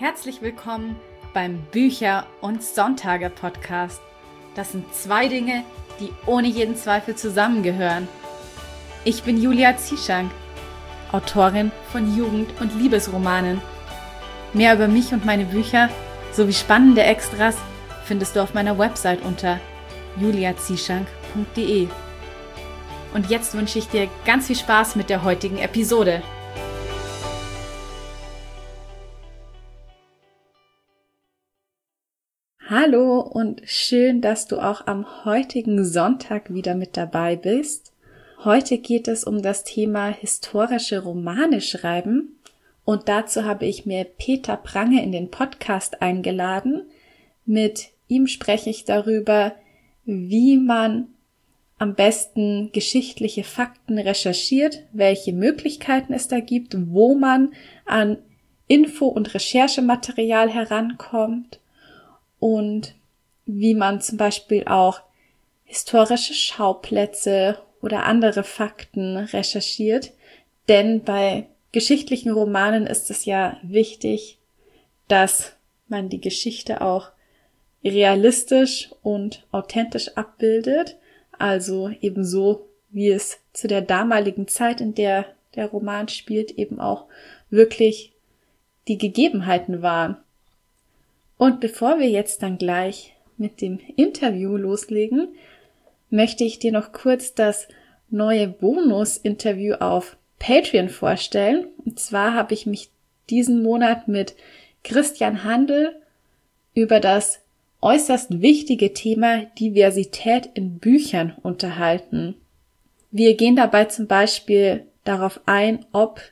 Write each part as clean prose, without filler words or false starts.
Herzlich willkommen beim Bücher- und Sonntage-Podcast. Das sind zwei Dinge, die ohne jeden Zweifel zusammengehören. Ich bin Julia Zieschank, Autorin von Jugend- und Liebesromanen. Mehr über mich und meine Bücher sowie spannende Extras findest du auf meiner Website unter juliazieschank.de. Und jetzt wünsche ich dir ganz viel Spaß mit der heutigen Episode. Hallo und schön, dass du auch am heutigen Sonntag wieder mit dabei bist. Heute geht es um das Thema historische Romane schreiben und dazu habe ich mir Peter Prange in den Podcast eingeladen. Mit ihm spreche ich darüber, wie man am besten geschichtliche Fakten recherchiert, welche Möglichkeiten es da gibt, wo man an Info- und Recherchematerial herankommt und wie man zum Beispiel auch historische Schauplätze oder andere Fakten recherchiert. Denn bei geschichtlichen Romanen ist es ja wichtig, dass man die Geschichte auch realistisch und authentisch abbildet. Also ebenso, wie es zu der damaligen Zeit, in der der Roman spielt, eben auch wirklich die Gegebenheiten waren. Und bevor wir jetzt dann gleich mit dem Interview loslegen, möchte ich dir noch kurz das neue Bonus-Interview auf Patreon vorstellen. Und zwar habe ich mich diesen Monat mit Christian Handel über das äußerst wichtige Thema Diversität in Büchern unterhalten. Wir gehen dabei zum Beispiel darauf ein, ob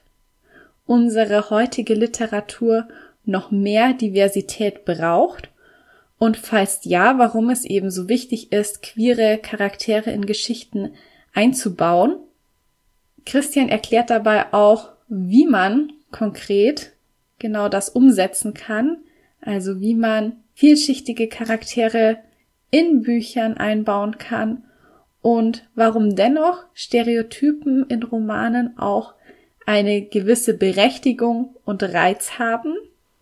unsere heutige Literatur noch mehr Diversität braucht und falls ja, warum es eben so wichtig ist, queere Charaktere in Geschichten einzubauen. Christian erklärt dabei auch, wie man konkret genau das umsetzen kann, also wie man vielschichtige Charaktere in Büchern einbauen kann und warum dennoch Stereotypen in Romanen auch eine gewisse Berechtigung und Reiz haben.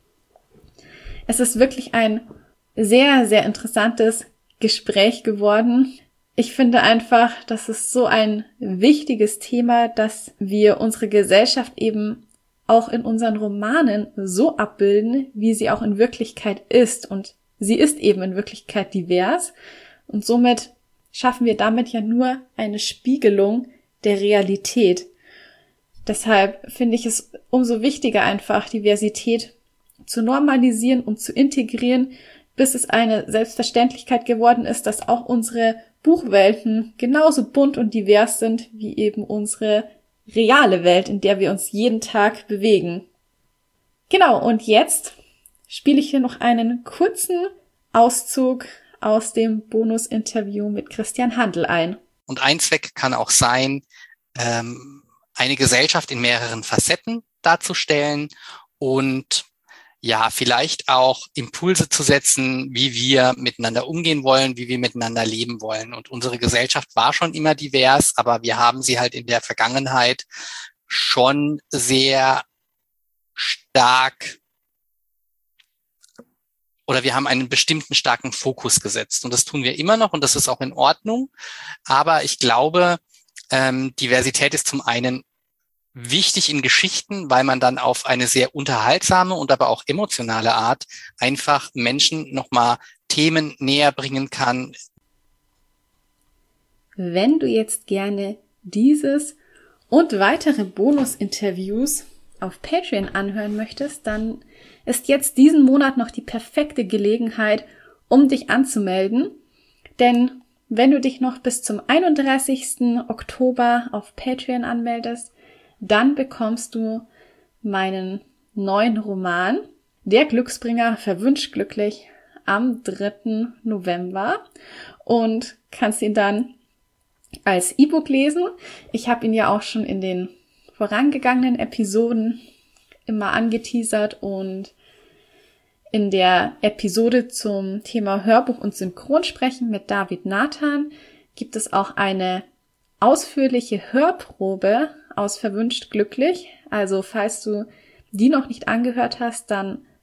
Es ist wirklich ein sehr, sehr interessantes Gespräch geworden. Ich finde einfach, das ist so ein wichtiges Thema, dass wir unsere Gesellschaft eben auch in unseren Romanen so abbilden, wie sie auch in Wirklichkeit ist. Und sie ist eben in Wirklichkeit divers. Und somit schaffen wir damit ja nur eine Spiegelung der Realität. Deshalb finde ich es umso wichtiger, einfach Diversität zu normalisieren und zu integrieren, bis es eine Selbstverständlichkeit geworden ist, dass auch unsere Buchwelten genauso bunt und divers sind wie eben unsere reale Welt, in der wir uns jeden Tag bewegen. Genau, und jetzt spiele ich hier noch einen kurzen Auszug aus dem Bonus-Interview mit Christian Handel ein. Und ein Zweck kann auch sein, eine Gesellschaft in mehreren Facetten darzustellen und ja, vielleicht auch Impulse zu setzen, wie wir miteinander umgehen wollen, wie wir miteinander leben wollen. Und unsere Gesellschaft war schon immer divers, aber wir haben sie halt in der Vergangenheit schon sehr stark oder wir haben einen bestimmten starken Fokus gesetzt. Und das tun wir immer noch und das ist auch in Ordnung. Aber ich glaube, Diversität ist zum einen wichtig in Geschichten, weil man dann auf eine sehr unterhaltsame und aber auch emotionale Art einfach Menschen nochmal Themen näher bringen kann. Wenn du jetzt gerne dieses und weitere Bonus-Interviews auf Patreon anhören möchtest, dann ist jetzt diesen Monat noch die perfekte Gelegenheit, um dich anzumelden. Denn wenn du dich noch bis zum 31. Oktober auf Patreon anmeldest, dann bekommst du meinen neuen Roman, Der Glücksbringer verwünscht glücklich, am 3. November und kannst ihn dann als E-Book lesen. Ich habe ihn ja auch schon in den vorangegangenen Episoden immer angeteasert und in der Episode zum Thema Hörbuch und Synchronsprechen mit David Nathan gibt es auch eine ausführliche Hörprobe aus Verwünscht glücklich. Also falls du die noch nicht angehört hast, dann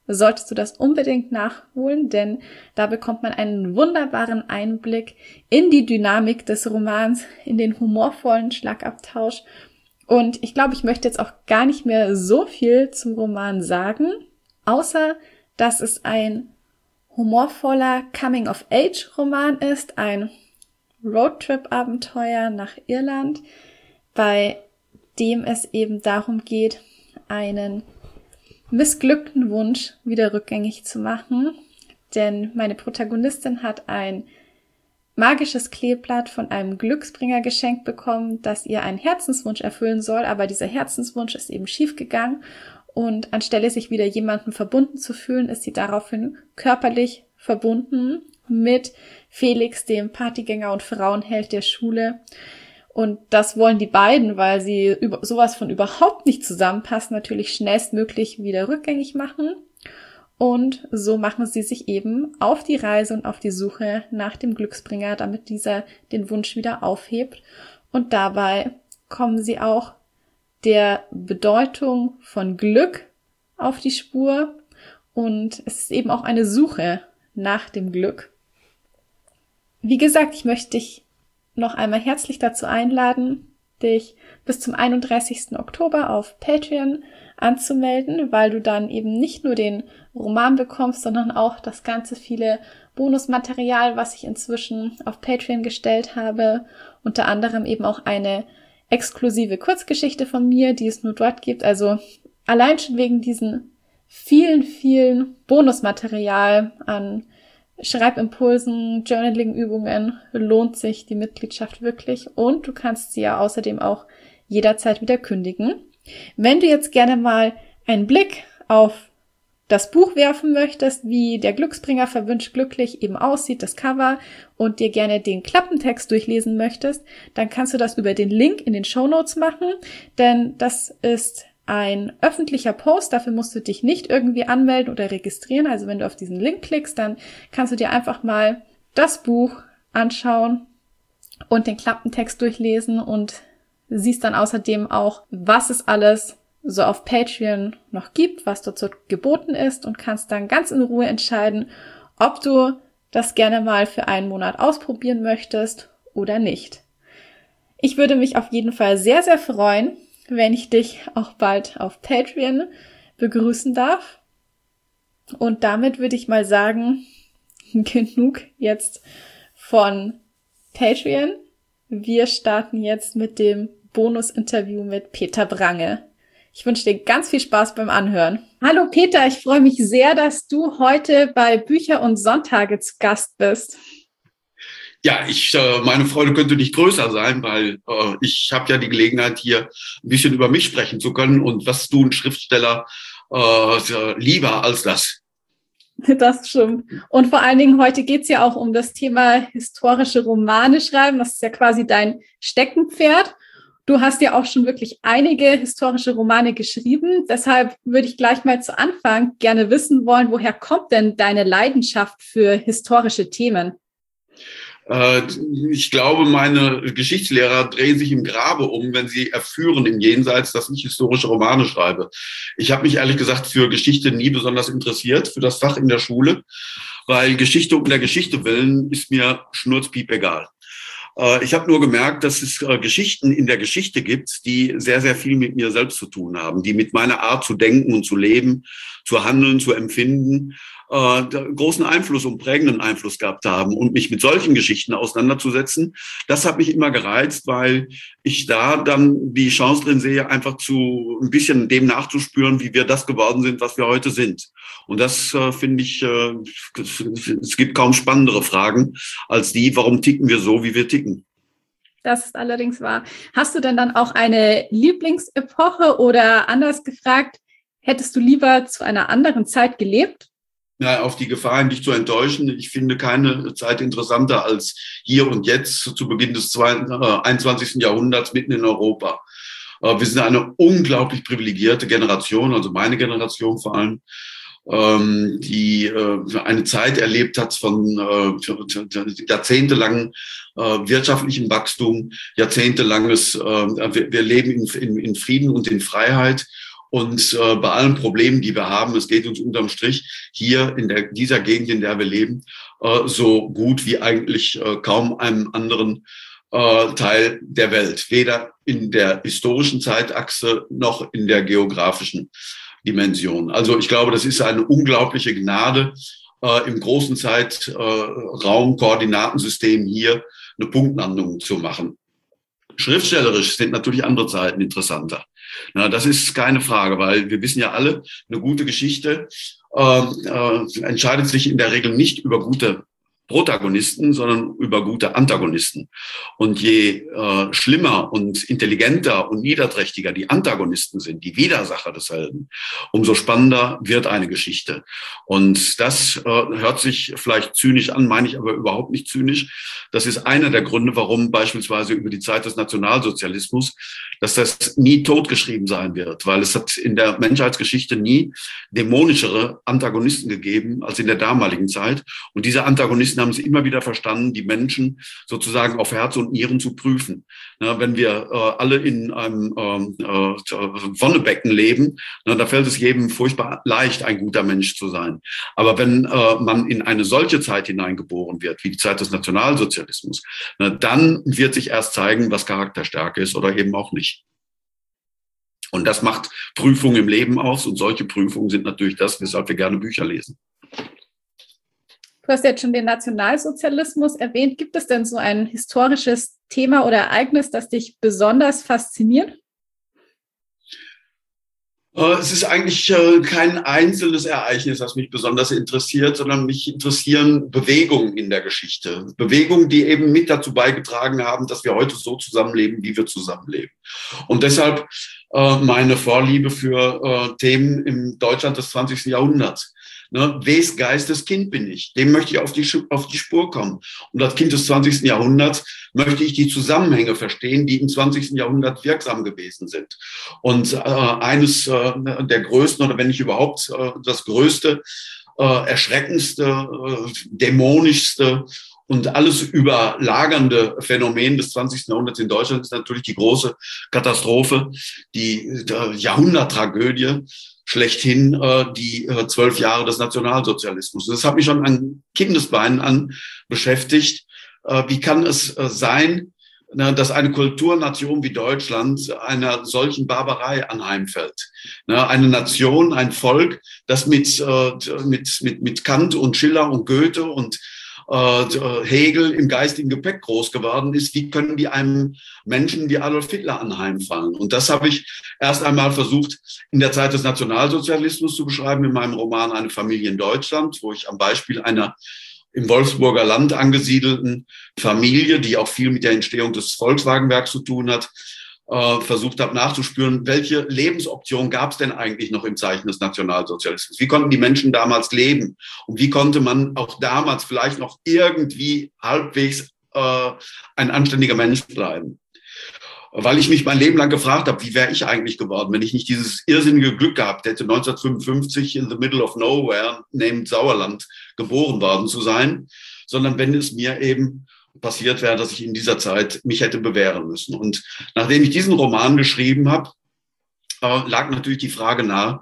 solltest du das unbedingt nachholen, denn da bekommt man einen wunderbaren Einblick in die Dynamik des Romans, in den humorvollen Schlagabtausch. Und ich glaube, ich möchte jetzt auch gar nicht mehr so viel zum Roman sagen, außer dass es ein humorvoller Coming-of-Age-Roman ist, ein Roadtrip-Abenteuer nach Irland, bei dem es eben darum geht, einen missglückten Wunsch wieder rückgängig zu machen. Denn meine Protagonistin hat ein magisches Kleeblatt von einem Glücksbringer geschenkt bekommen, das ihr einen Herzenswunsch erfüllen soll, aber dieser Herzenswunsch ist eben schiefgegangen. Und anstelle sich wieder jemandem verbunden zu fühlen, ist sie daraufhin körperlich verbunden mit Felix, dem Partygänger und Frauenheld der Schule. Und das wollen die beiden, weil sie sowas von überhaupt nicht zusammenpassen, natürlich schnellstmöglich wieder rückgängig machen. Und so machen sie sich eben auf die Reise und auf die Suche nach dem Glücksbringer, damit dieser den Wunsch wieder aufhebt. Und dabei kommen sie auch der Bedeutung von Glück auf die Spur, und es ist eben auch eine Suche nach dem Glück. Wie gesagt, ich möchte dich noch einmal herzlich dazu einladen, dich bis zum 31. Oktober auf Patreon anzumelden, weil du dann eben nicht nur den Roman bekommst, sondern auch das ganze viele Bonusmaterial, was ich inzwischen auf Patreon gestellt habe, unter anderem eben auch eine exklusive Kurzgeschichte von mir, die es nur dort gibt. Also allein schon wegen diesen vielen Bonusmaterial an Schreibimpulsen, Journaling-Übungen lohnt sich die Mitgliedschaft wirklich, und du kannst sie ja außerdem auch jederzeit wieder kündigen. Wenn du jetzt gerne mal einen Blick auf das Buch werfen möchtest, wie der Glücksbringer verwünscht glücklich eben aussieht, das Cover, und dir gerne den Klappentext durchlesen möchtest, dann kannst du das über den Link in den Shownotes machen, denn das ist ein öffentlicher Post, dafür musst du dich nicht irgendwie anmelden oder registrieren. Also wenn du auf diesen Link klickst, dann kannst du dir einfach mal das Buch anschauen und den Klappentext durchlesen und siehst dann außerdem auch, was es alles so auf Patreon noch gibt, was dort so geboten ist, und kannst dann ganz in Ruhe entscheiden, ob du das gerne mal für einen Monat ausprobieren möchtest oder nicht. Ich würde mich auf jeden Fall sehr, sehr freuen, wenn ich dich auch bald auf Patreon begrüßen darf. Und damit würde ich mal sagen, genug jetzt von Patreon. Wir starten jetzt mit dem Bonusinterview mit Peter Brange. Ich wünsche dir ganz viel Spaß beim Anhören. Hallo Peter, ich freue mich sehr, dass du heute bei Bücher und Sonntage zu Gast bist. Ja, meine Freude könnte nicht größer sein, weil ich habe ja die Gelegenheit, hier ein bisschen über mich sprechen zu können. Und was tun Schriftsteller lieber als das? Das stimmt. Und vor allen Dingen heute geht's ja auch um das Thema historische Romane schreiben. Das ist ja quasi dein Steckenpferd. Du hast ja auch schon wirklich einige historische Romane geschrieben. Deshalb würde ich gleich mal zu Anfang gerne wissen wollen, woher kommt denn deine Leidenschaft für historische Themen? Ich glaube, meine Geschichtslehrer drehen sich im Grabe um, wenn sie erführen im Jenseits, dass ich historische Romane schreibe. Ich habe mich ehrlich gesagt für Geschichte nie besonders interessiert, für das Fach in der Schule, weil Geschichte um der Geschichte willen ist mir schnurzpiep egal. Ich habe nur gemerkt, dass es Geschichten in der Geschichte gibt, die sehr, sehr viel mit mir selbst zu tun haben, die mit meiner Art zu denken und zu leben, zu handeln, zu empfinden, großen Einfluss und prägenden Einfluss gehabt haben. Und mich mit solchen Geschichten auseinanderzusetzen, das hat mich immer gereizt, weil ich da dann die Chance drin sehe, einfach zu ein bisschen dem nachzuspüren, wie wir das geworden sind, was wir heute sind. Und das finde ich, es gibt kaum spannendere Fragen als die, warum ticken wir so, wie wir ticken. Das ist allerdings wahr. Hast du denn dann auch eine Lieblingsepoche, oder anders gefragt, hättest du lieber zu einer anderen Zeit gelebt? Ja, auf die Gefahr, dich zu enttäuschen. Ich finde keine Zeit interessanter als hier und jetzt zu Beginn des 21. Jahrhunderts mitten in Europa. Wir sind eine unglaublich privilegierte Generation, also meine Generation vor allem, die eine Zeit erlebt hat von jahrzehntelangen wirtschaftlichem Wachstum, jahrzehntelanges, wir leben in Frieden und in Freiheit. Und bei allen Problemen, die wir haben, es geht uns unterm Strich hier in dieser Gegend, in der wir leben, so gut wie eigentlich kaum einem anderen Teil der Welt. Weder in der historischen Zeitachse noch in der geografischen Dimension. Also ich glaube, das ist eine unglaubliche Gnade, im großen Zeitraum-Koordinatensystem hier eine Punktlandung zu machen. Schriftstellerisch sind natürlich andere Zeiten interessanter. Na, das ist keine Frage, weil wir wissen ja alle, eine gute Geschichte entscheidet sich in der Regel nicht über gute Protagonisten, sondern über gute Antagonisten. Und je schlimmer und intelligenter und niederträchtiger die Antagonisten sind, die Widersacher des Helden, umso spannender wird eine Geschichte. Und das hört sich vielleicht zynisch an, meine ich aber überhaupt nicht zynisch. Das ist einer der Gründe, warum beispielsweise über die Zeit des Nationalsozialismus, dass das nie totgeschrieben sein wird, weil es hat in der Menschheitsgeschichte nie dämonischere Antagonisten gegeben als in der damaligen Zeit. Und diese Antagonisten haben es immer wieder verstanden, die Menschen sozusagen auf Herz und Nieren zu prüfen. Na, wenn wir alle in einem Wonnebecken leben, na, da fällt es jedem furchtbar leicht, ein guter Mensch zu sein. Aber wenn man in eine solche Zeit hineingeboren wird, wie die Zeit des Nationalsozialismus, na, dann wird sich erst zeigen, was Charakterstärke ist oder eben auch nicht. Und das macht Prüfungen im Leben aus. Und solche Prüfungen sind natürlich das, weshalb wir gerne Bücher lesen. Du hast jetzt schon den Nationalsozialismus erwähnt. Gibt es denn so ein historisches Thema oder Ereignis, das dich besonders fasziniert? Es ist eigentlich kein einzelnes Ereignis, das mich besonders interessiert, sondern mich interessieren Bewegungen in der Geschichte. Bewegungen, die eben mit dazu beigetragen haben, dass wir heute so zusammenleben, wie wir zusammenleben. Und deshalb meine Vorliebe für Themen im Deutschland des 20. Jahrhunderts. Ne, wes Geistes Kind bin ich? Dem möchte ich auf die Spur kommen. Und als Kind des 20. Jahrhunderts möchte ich die Zusammenhänge verstehen, die im 20. Jahrhundert wirksam gewesen sind. Und eines der größten, oder wenn nicht überhaupt das größte, erschreckendste, dämonischste und alles überlagernde Phänomen des 20. Jahrhunderts in Deutschland ist natürlich die große Katastrophe, die Jahrhunderttragödie, schlechthin die 12 Jahre des Nationalsozialismus. Das hat mich schon an Kindesbeinen an beschäftigt. Wie kann es sein, dass eine Kulturnation wie Deutschland einer solchen Barbarei anheimfällt? Eine Nation, ein Volk, das mit Kant und Schiller und Goethe und Hegel im geistigen Gepäck groß geworden ist, wie können die einem Menschen wie Adolf Hitler anheimfallen? Und das habe ich erst einmal versucht, in der Zeit des Nationalsozialismus zu beschreiben, in meinem Roman Eine Familie in Deutschland, wo ich am Beispiel einer im Wolfsburger Land angesiedelten Familie, die auch viel mit der Entstehung des Volkswagenwerks zu tun hat, versucht habe nachzuspüren, welche Lebensoption gab es denn eigentlich noch im Zeichen des Nationalsozialismus? Wie konnten die Menschen damals leben? Und wie konnte man auch damals vielleicht noch irgendwie halbwegs ein anständiger Mensch bleiben? Weil ich mich mein Leben lang gefragt habe, wie wäre ich eigentlich geworden, wenn ich nicht dieses irrsinnige Glück gehabt hätte, 1955 in the middle of nowhere, named Sauerland, geboren worden zu sein, sondern wenn es mir eben passiert wäre, dass ich in dieser Zeit mich hätte bewähren müssen. Und nachdem ich diesen Roman geschrieben habe, lag natürlich die Frage nahe,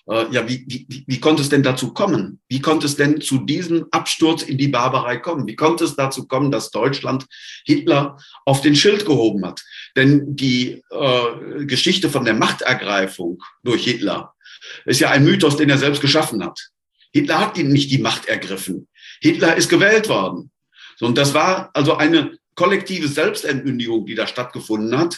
wie konnte es denn dazu kommen? Wie konnte es denn zu diesem Absturz in die Barbarei kommen? Wie konnte es dazu kommen, dass Deutschland Hitler auf den Schild gehoben hat? Denn die Geschichte von der Machtergreifung durch Hitler ist ja ein Mythos, den er selbst geschaffen hat. Hitler hat ihm nicht die Macht ergriffen. Hitler ist gewählt worden. Und das war also eine kollektive Selbstentmündigung, die da stattgefunden hat,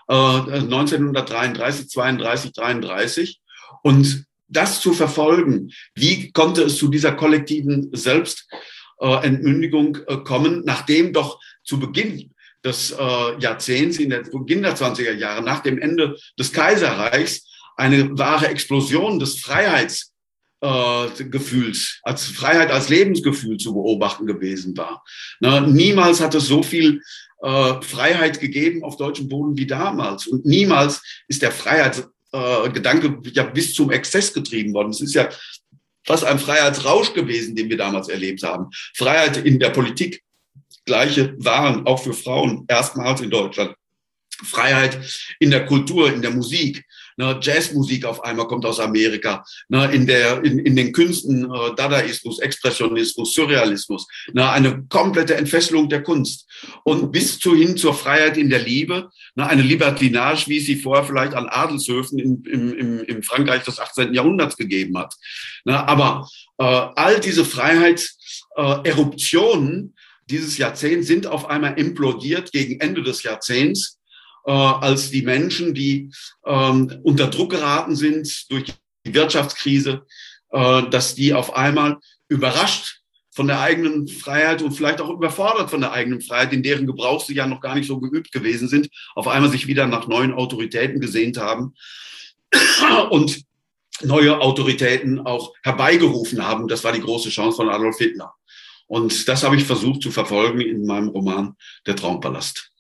1933, 32, 33. Und das zu verfolgen, wie konnte es zu dieser kollektiven Selbstentmündigung kommen, nachdem doch zu Beginn des Jahrzehnts, in der Beginn der 20er Jahre, nach dem Ende des Kaiserreichs, eine wahre Explosion des Freiheitsgefühls, als Freiheit als Lebensgefühl zu beobachten gewesen war. Niemals hat es so viel Freiheit gegeben auf deutschem Boden wie damals. Und niemals ist der Freiheitsgedanke ja bis zum Exzess getrieben worden. Es ist ja fast ein Freiheitsrausch gewesen, den wir damals erlebt haben. Freiheit in der Politik, gleiche Waren, auch für Frauen, erstmals in Deutschland. Freiheit in der Kultur, in der Musik. Ne, Jazzmusik auf einmal kommt aus Amerika. Ne, in den Künsten Dadaismus, Expressionismus, Surrealismus. Ne, eine komplette Entfesselung der Kunst. Und bis hin zur Freiheit in der Liebe. Ne, eine Libertinage, wie es sie vorher vielleicht an Adelshöfen im Frankreich des 18. Jahrhunderts gegeben hat. Ne, aber all diese Freiheitseruptionen dieses Jahrzehnts sind auf einmal implodiert gegen Ende des Jahrzehnts, als die Menschen, die unter Druck geraten sind durch die Wirtschaftskrise, dass die auf einmal überrascht von der eigenen Freiheit und vielleicht auch überfordert von der eigenen Freiheit, in deren Gebrauch sie ja noch gar nicht so geübt gewesen sind, auf einmal sich wieder nach neuen Autoritäten gesehnt haben und neue Autoritäten auch herbeigerufen haben. Das war die große Chance von Adolf Hitler. Und das habe ich versucht zu verfolgen in meinem Roman Der Traumpalast.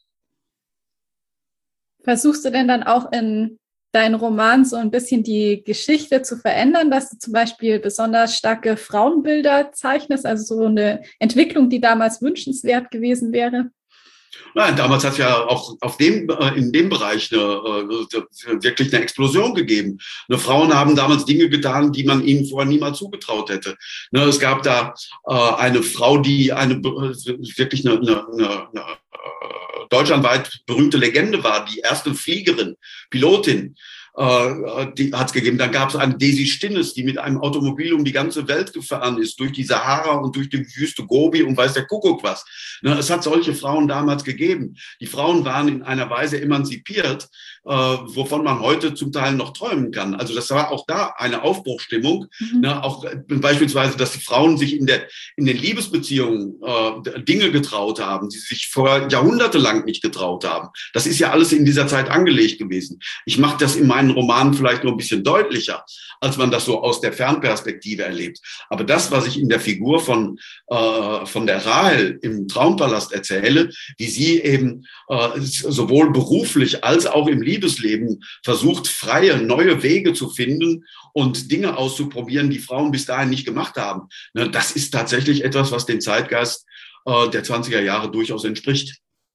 Versuchst du denn dann auch in deinen Roman so ein bisschen die Geschichte zu verändern, dass du zum Beispiel besonders starke Frauenbilder zeichnest, also so eine Entwicklung, die damals wünschenswert gewesen wäre? Nein, damals hat es ja auch in dem Bereich wirklich eine Explosion gegeben. Frauen haben damals Dinge getan, die man ihnen vorher niemals zugetraut hätte. Es gab da eine Frau, die wirklich eine deutschlandweit berühmte Legende war, die erste Fliegerin, Pilotin. Die hat es gegeben. Dann gab es eine Daisy Stinnes, die mit einem Automobil um die ganze Welt gefahren ist, durch die Sahara und durch die Wüste Gobi und weiß der Kuckuck was. Es hat solche Frauen damals gegeben. Die Frauen waren in einer Weise emanzipiert, wovon man heute zum Teil noch träumen kann. Also das war auch da eine Aufbruchsstimmung. Auch beispielsweise, dass die Frauen sich in den Liebesbeziehungen Dinge getraut haben, die sich vor jahrhundertelang nicht getraut haben. Das ist ja alles in dieser Zeit angelegt gewesen. Ich mache das in meinen Romanen vielleicht nur ein bisschen deutlicher, als man das so aus der Fernperspektive erlebt. Aber das, was ich in der Figur von der Rahel im Traumpalast erzähle, wie sie eben sowohl beruflich als auch im Liebesleben versucht, freie, neue Wege zu finden und Dinge auszuprobieren, die Frauen bis dahin nicht gemacht haben. Das ist tatsächlich etwas, was dem Zeitgeist der 20er Jahre durchaus entspricht.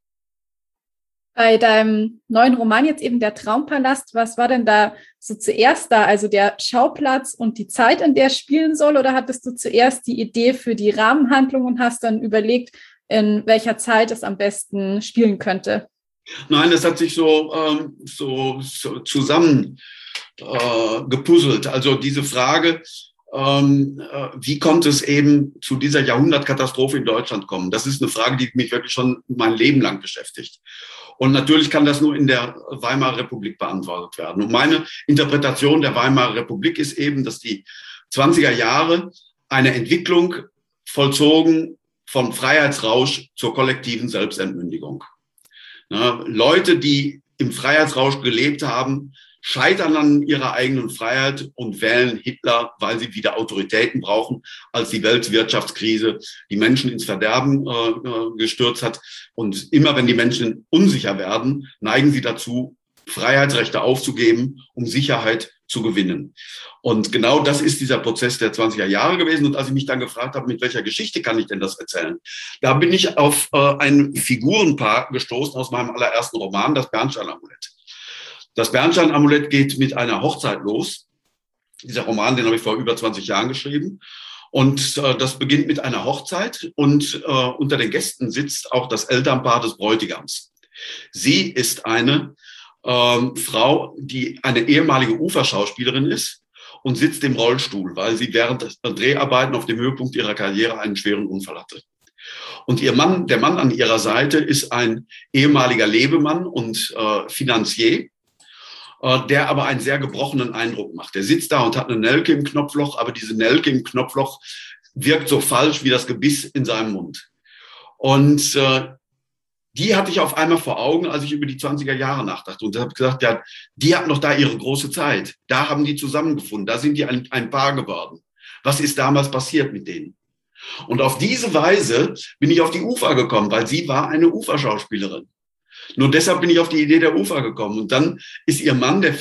Bei deinem neuen Roman jetzt eben Der Traumpalast, was war denn da so zuerst da? Also der Schauplatz und die Zeit, in der es spielen soll? Oder hattest du zuerst die Idee für die Rahmenhandlung und hast dann überlegt, in welcher Zeit es am besten spielen könnte? Nein, das hat sich so zusammen gepuzzelt. Also diese Frage, wie konnte es eben zu dieser Jahrhundertkatastrophe in Deutschland kommen? Das ist eine Frage, die mich wirklich schon mein Leben lang beschäftigt. Und natürlich kann das nur in der Weimarer Republik beantwortet werden. Und meine Interpretation der Weimarer Republik ist eben, dass die 20er Jahre eine Entwicklung vollzogen vom Freiheitsrausch zur kollektiven Selbstentmündigung. Leute, die im Freiheitsrausch gelebt haben, scheitern an ihrer eigenen Freiheit und wählen Hitler, weil sie wieder Autoritäten brauchen, als die Weltwirtschaftskrise die Menschen ins Verderben gestürzt hat. Und immer wenn die Menschen unsicher werden, neigen sie dazu, Freiheitsrechte aufzugeben, um Sicherheit zu gewinnen. Und genau das ist dieser Prozess der 20er Jahre gewesen. Und als ich mich dann gefragt habe, mit welcher Geschichte kann ich denn das erzählen, da bin ich auf ein Figurenpaar gestoßen aus meinem allerersten Roman, das Bernstein-Amulett. Das Bernstein-Amulett geht mit einer Hochzeit los. Dieser Roman, den habe ich vor über 20 Jahren geschrieben. Und das beginnt mit einer Hochzeit und unter den Gästen sitzt auch das Elternpaar des Bräutigams. Sie ist eine Frau, die eine ehemalige Uferschauspielerin ist und sitzt im Rollstuhl, weil sie während der Dreharbeiten auf dem Höhepunkt ihrer Karriere einen schweren Unfall hatte. Und der Mann an ihrer Seite ist ein ehemaliger Lebemann und Finanzier, der aber einen sehr gebrochenen Eindruck macht. Der sitzt da und hat eine Nelke im Knopfloch, aber diese Nelke im Knopfloch wirkt so falsch wie das Gebiss in seinem Mund. Und die hatte ich auf einmal vor Augen, als ich über die 20er Jahre nachdachte. Und habe gesagt, ja, die hatten noch da ihre große Zeit. Da haben die zusammengefunden. Da sind die ein Paar geworden. Was ist damals passiert mit denen? Und auf diese Weise bin ich auf die Ufer gekommen, weil sie war eine Uferschauspielerin. Nur deshalb bin ich auf die Idee der Ufer gekommen. Und dann ist ihr Mann, der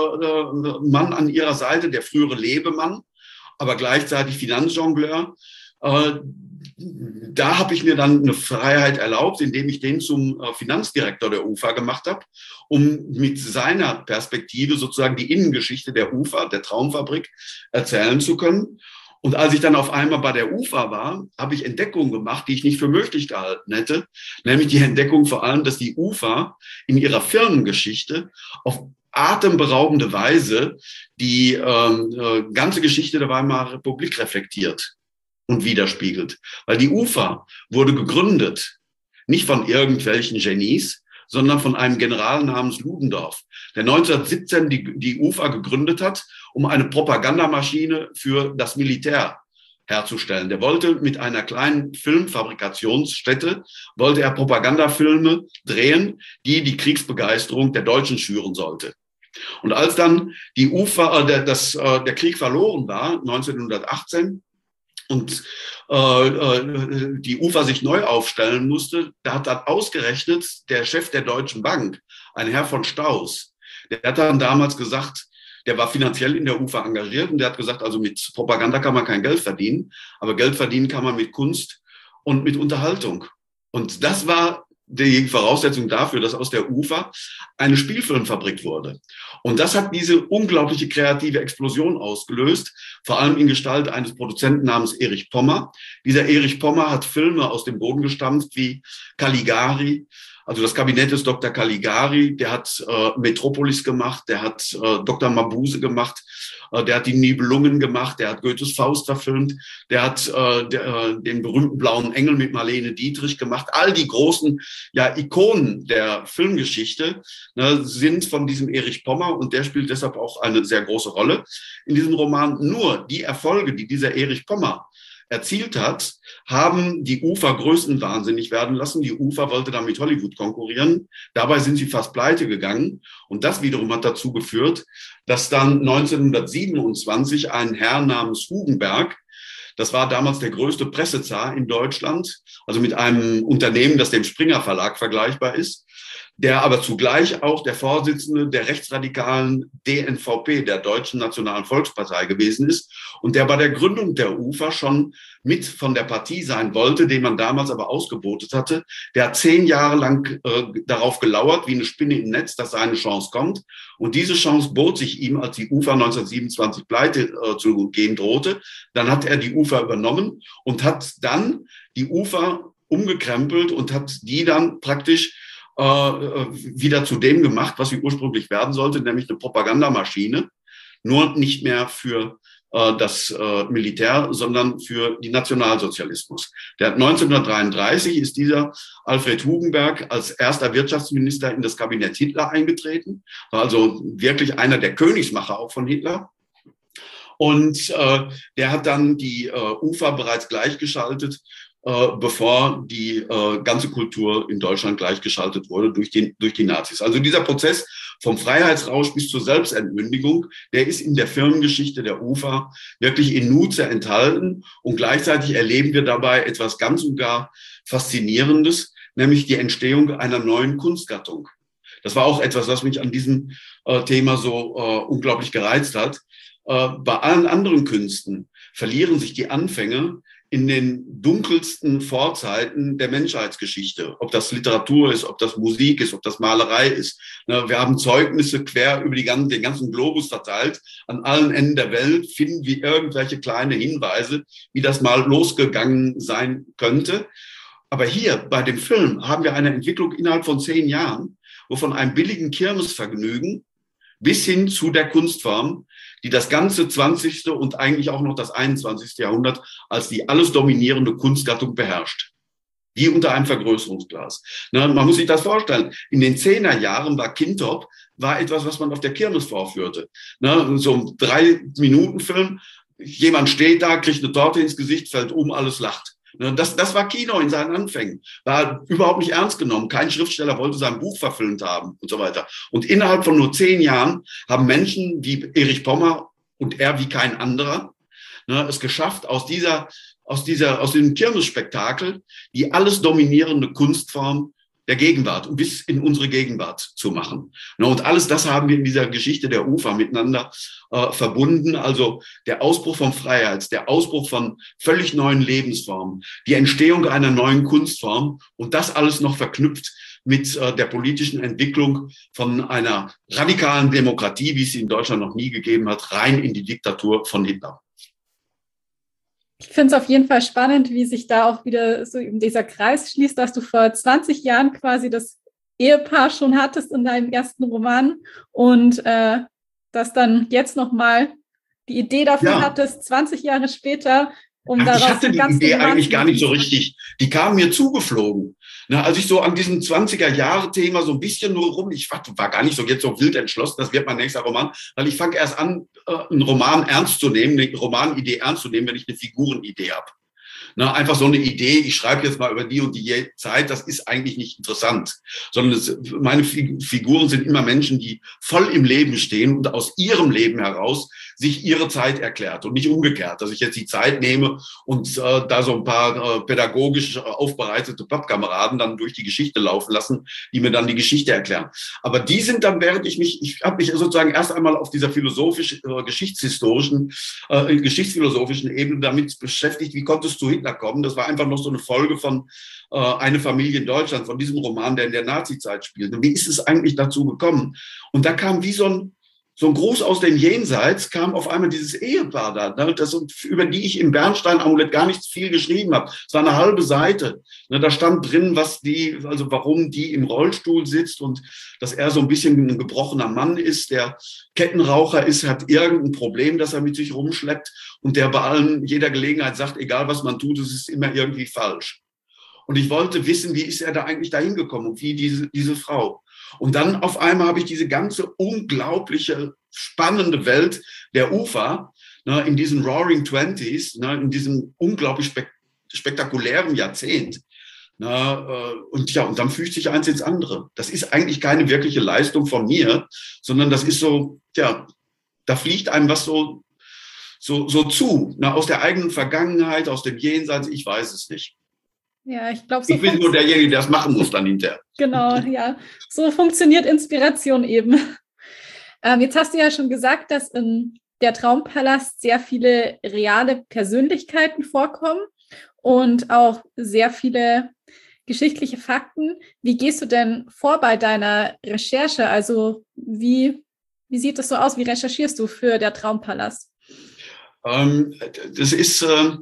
Finanzmann an ihrer Seite, der frühere Lebemann, aber gleichzeitig Finanzjongleur, Da habe ich mir dann eine Freiheit erlaubt, indem ich den zum Finanzdirektor der UFA gemacht habe, um mit seiner Perspektive sozusagen die Innengeschichte der UFA, der Traumfabrik, erzählen zu können. Und als ich dann auf einmal bei der UFA war, habe ich Entdeckungen gemacht, die ich nicht für möglich gehalten hätte. Nämlich die Entdeckung vor allem, dass die UFA in ihrer Firmengeschichte auf atemberaubende Weise die ganze Geschichte der Weimarer Republik reflektiert und widerspiegelt. Weil die UFA wurde gegründet, nicht von irgendwelchen Genies, sondern von einem General namens Ludendorff, der 1917 die UFA gegründet hat, um eine Propagandamaschine für das Militär herzustellen. Der wollte mit einer kleinen Filmfabrikationsstätte, wollte er Propagandafilme drehen, die Kriegsbegeisterung der Deutschen schüren sollte. Und als dann die UFA, der Krieg verloren war, 1918, und die UFA sich neu aufstellen musste, da hat dann ausgerechnet der Chef der Deutschen Bank, ein Herr von Staus, der hat dann damals gesagt, der war finanziell in der UFA engagiert und der hat gesagt, also mit Propaganda kann man kein Geld verdienen, aber Geld verdienen kann man mit Kunst und mit Unterhaltung. Und das war die Voraussetzung dafür, dass aus der UFA eine Spielfilmfabrik wurde. Und das hat diese unglaubliche kreative Explosion ausgelöst, vor allem in Gestalt eines Produzenten namens Erich Pommer. Dieser Erich Pommer hat Filme aus dem Boden gestampft wie Caligari, also das Kabinett des Dr. Caligari, der hat Metropolis gemacht, der hat Dr. Mabuse gemacht, der hat die Nibelungen gemacht, der hat Goethes Faust verfilmt, der hat den berühmten Blauen Engel mit Marlene Dietrich gemacht. All die großen Ikonen der Filmgeschichte sind von diesem Erich Pommer und der spielt deshalb auch eine sehr große Rolle in diesem Roman. Nur die Erfolge, die dieser Erich Pommer erzielt hat, haben die UFA größenwahnsinnig werden lassen. Die UFA wollte dann mit Hollywood konkurrieren. Dabei sind sie fast pleite gegangen. Und das wiederum hat dazu geführt, dass dann 1927 ein Herr namens Hugenberg, das war damals der größte Pressezar in Deutschland, also mit einem Unternehmen, das dem Springer Verlag vergleichbar ist, der aber zugleich auch der Vorsitzende der rechtsradikalen DNVP, der Deutschen Nationalen Volkspartei gewesen ist und der bei der Gründung der UFA schon mit von der Partie sein wollte, den man damals aber ausgebotet hatte. Der hat 10 Jahre lang darauf gelauert, wie eine Spinne im Netz, dass seine Chance kommt. Und diese Chance bot sich ihm, als die UFA 1927 pleite zu gehen drohte. Dann hat er die UFA übernommen und hat dann die UFA umgekrempelt und hat die dann praktisch wieder zu dem gemacht, was sie ursprünglich werden sollte, nämlich eine Propagandamaschine, nur nicht mehr für das Militär, sondern für den Nationalsozialismus. Der 1933 ist dieser Alfred Hugenberg als erster Wirtschaftsminister in das Kabinett Hitler eingetreten, war also wirklich einer der Königsmacher auch von Hitler. Und der hat dann die UFA bereits gleichgeschaltet, bevor die ganze Kultur in Deutschland gleichgeschaltet wurde durch die Nazis. Also dieser Prozess vom Freiheitsrausch bis zur Selbstentmündigung, der ist in der Firmengeschichte der UFA wirklich in Nutze enthalten. Und gleichzeitig erleben wir dabei etwas ganz und gar Faszinierendes, nämlich die Entstehung einer neuen Kunstgattung. Das war auch etwas, was mich an diesem Thema so unglaublich gereizt hat. Bei allen anderen Künsten verlieren sich die Anfänge in den dunkelsten Vorzeiten der Menschheitsgeschichte, ob das Literatur ist, ob das Musik ist, ob das Malerei ist. Wir haben Zeugnisse quer über den ganzen Globus verteilt. An allen Enden der Welt finden wir irgendwelche kleine Hinweise, wie das mal losgegangen sein könnte. Aber hier bei dem Film haben wir eine Entwicklung innerhalb von 10 Jahren, wo von einem billigen Kirmesvergnügen bis hin zu der Kunstform, die das ganze 20. und eigentlich auch noch das 21. Jahrhundert als die alles dominierende Kunstgattung beherrscht. Wie unter einem Vergrößerungsglas. Man muss sich das vorstellen. In den 10er Jahren war Kintop etwas, was man auf der Kirmes vorführte. So ein 3-Minuten-Film. Jemand steht da, kriegt eine Torte ins Gesicht, fällt um, alles lacht. Das war Kino in seinen Anfängen. War überhaupt nicht ernst genommen. Kein Schriftsteller wollte sein Buch verfilmt haben und so weiter. Und innerhalb von nur 10 Jahren haben Menschen wie Erich Pommer und er wie kein anderer es geschafft, aus diesem Kirmesspektakel die alles dominierende Kunstform der Gegenwart und bis in unsere Gegenwart zu machen. Und alles das haben wir in dieser Geschichte der Ufer miteinander verbunden. Also der Ausbruch von Freiheit, der Ausbruch von völlig neuen Lebensformen, die Entstehung einer neuen Kunstform und das alles noch verknüpft mit der politischen Entwicklung von einer radikalen Demokratie, wie es sie in Deutschland noch nie gegeben hat, rein in die Diktatur von Hitler. Ich finde es auf jeden Fall spannend, wie sich da auch wieder so eben dieser Kreis schließt, dass du vor 20 Jahren quasi das Ehepaar schon hattest in deinem ersten Roman und dass dann jetzt nochmal die Idee dafür hattest, 20 Jahre später, um daraus ich hatte die Idee eigentlich gar nicht so richtig. Die kam mir zugeflogen. Als ich so an diesem 20er-Jahre-Thema so ein bisschen nur rum, ich war gar nicht so jetzt so wild entschlossen, das wird mein nächster Roman, weil ich fange erst an, einen Roman ernst zu nehmen, eine Romanidee ernst zu nehmen, wenn ich eine Figurenidee habe. Einfach so eine Idee, ich schreibe jetzt mal über die und die Zeit, das ist eigentlich nicht interessant, sondern meine Figuren sind immer Menschen, die voll im Leben stehen und aus ihrem Leben heraus sich ihre Zeit erklärt und nicht umgekehrt, dass ich jetzt die Zeit nehme und da so ein paar pädagogisch aufbereitete Pappkameraden dann durch die Geschichte laufen lassen, die mir dann die Geschichte erklären. Aber die sind dann, ich habe mich sozusagen erst einmal auf dieser geschichtsphilosophischen Ebene damit beschäftigt, wie konntest du Hitler kommen? Das war einfach noch so eine Folge von Eine Familie in Deutschland, von diesem Roman, der in der Nazizeit spielt. Und wie ist es eigentlich dazu gekommen? Und da kam wie so ein Gruß aus dem Jenseits, kam auf einmal dieses Ehepaar da, über die ich im Bernstein-Amulett gar nicht viel geschrieben habe. Es war eine halbe Seite. Da stand drin, warum die im Rollstuhl sitzt und dass er so ein bisschen ein gebrochener Mann ist, der Kettenraucher ist, hat irgendein Problem, das er mit sich rumschleppt und der bei jeder Gelegenheit sagt, egal was man tut, es ist immer irgendwie falsch. Und ich wollte wissen, wie ist er da eigentlich dahin gekommen und wie diese Frau. Und dann auf einmal habe ich diese ganze unglaubliche, spannende Welt der Ufer in diesen Roaring Twenties, in diesem unglaublich spektakulären Jahrzehnt. Und dann fügt sich eins ins andere. Das ist eigentlich keine wirkliche Leistung von mir, sondern das ist so, da fliegt einem was so zu, aus der eigenen Vergangenheit, aus dem Jenseits, ich weiß es nicht. Ja, ich glaube, ich bin nur derjenige, der das machen muss dann hinterher. Genau, ja. So funktioniert Inspiration eben. Jetzt hast du ja schon gesagt, dass in der Traumpalast sehr viele reale Persönlichkeiten vorkommen und auch sehr viele geschichtliche Fakten. Wie gehst du denn vor bei deiner Recherche? Also wie sieht das so aus? Wie recherchierst du für der Traumpalast? Das ist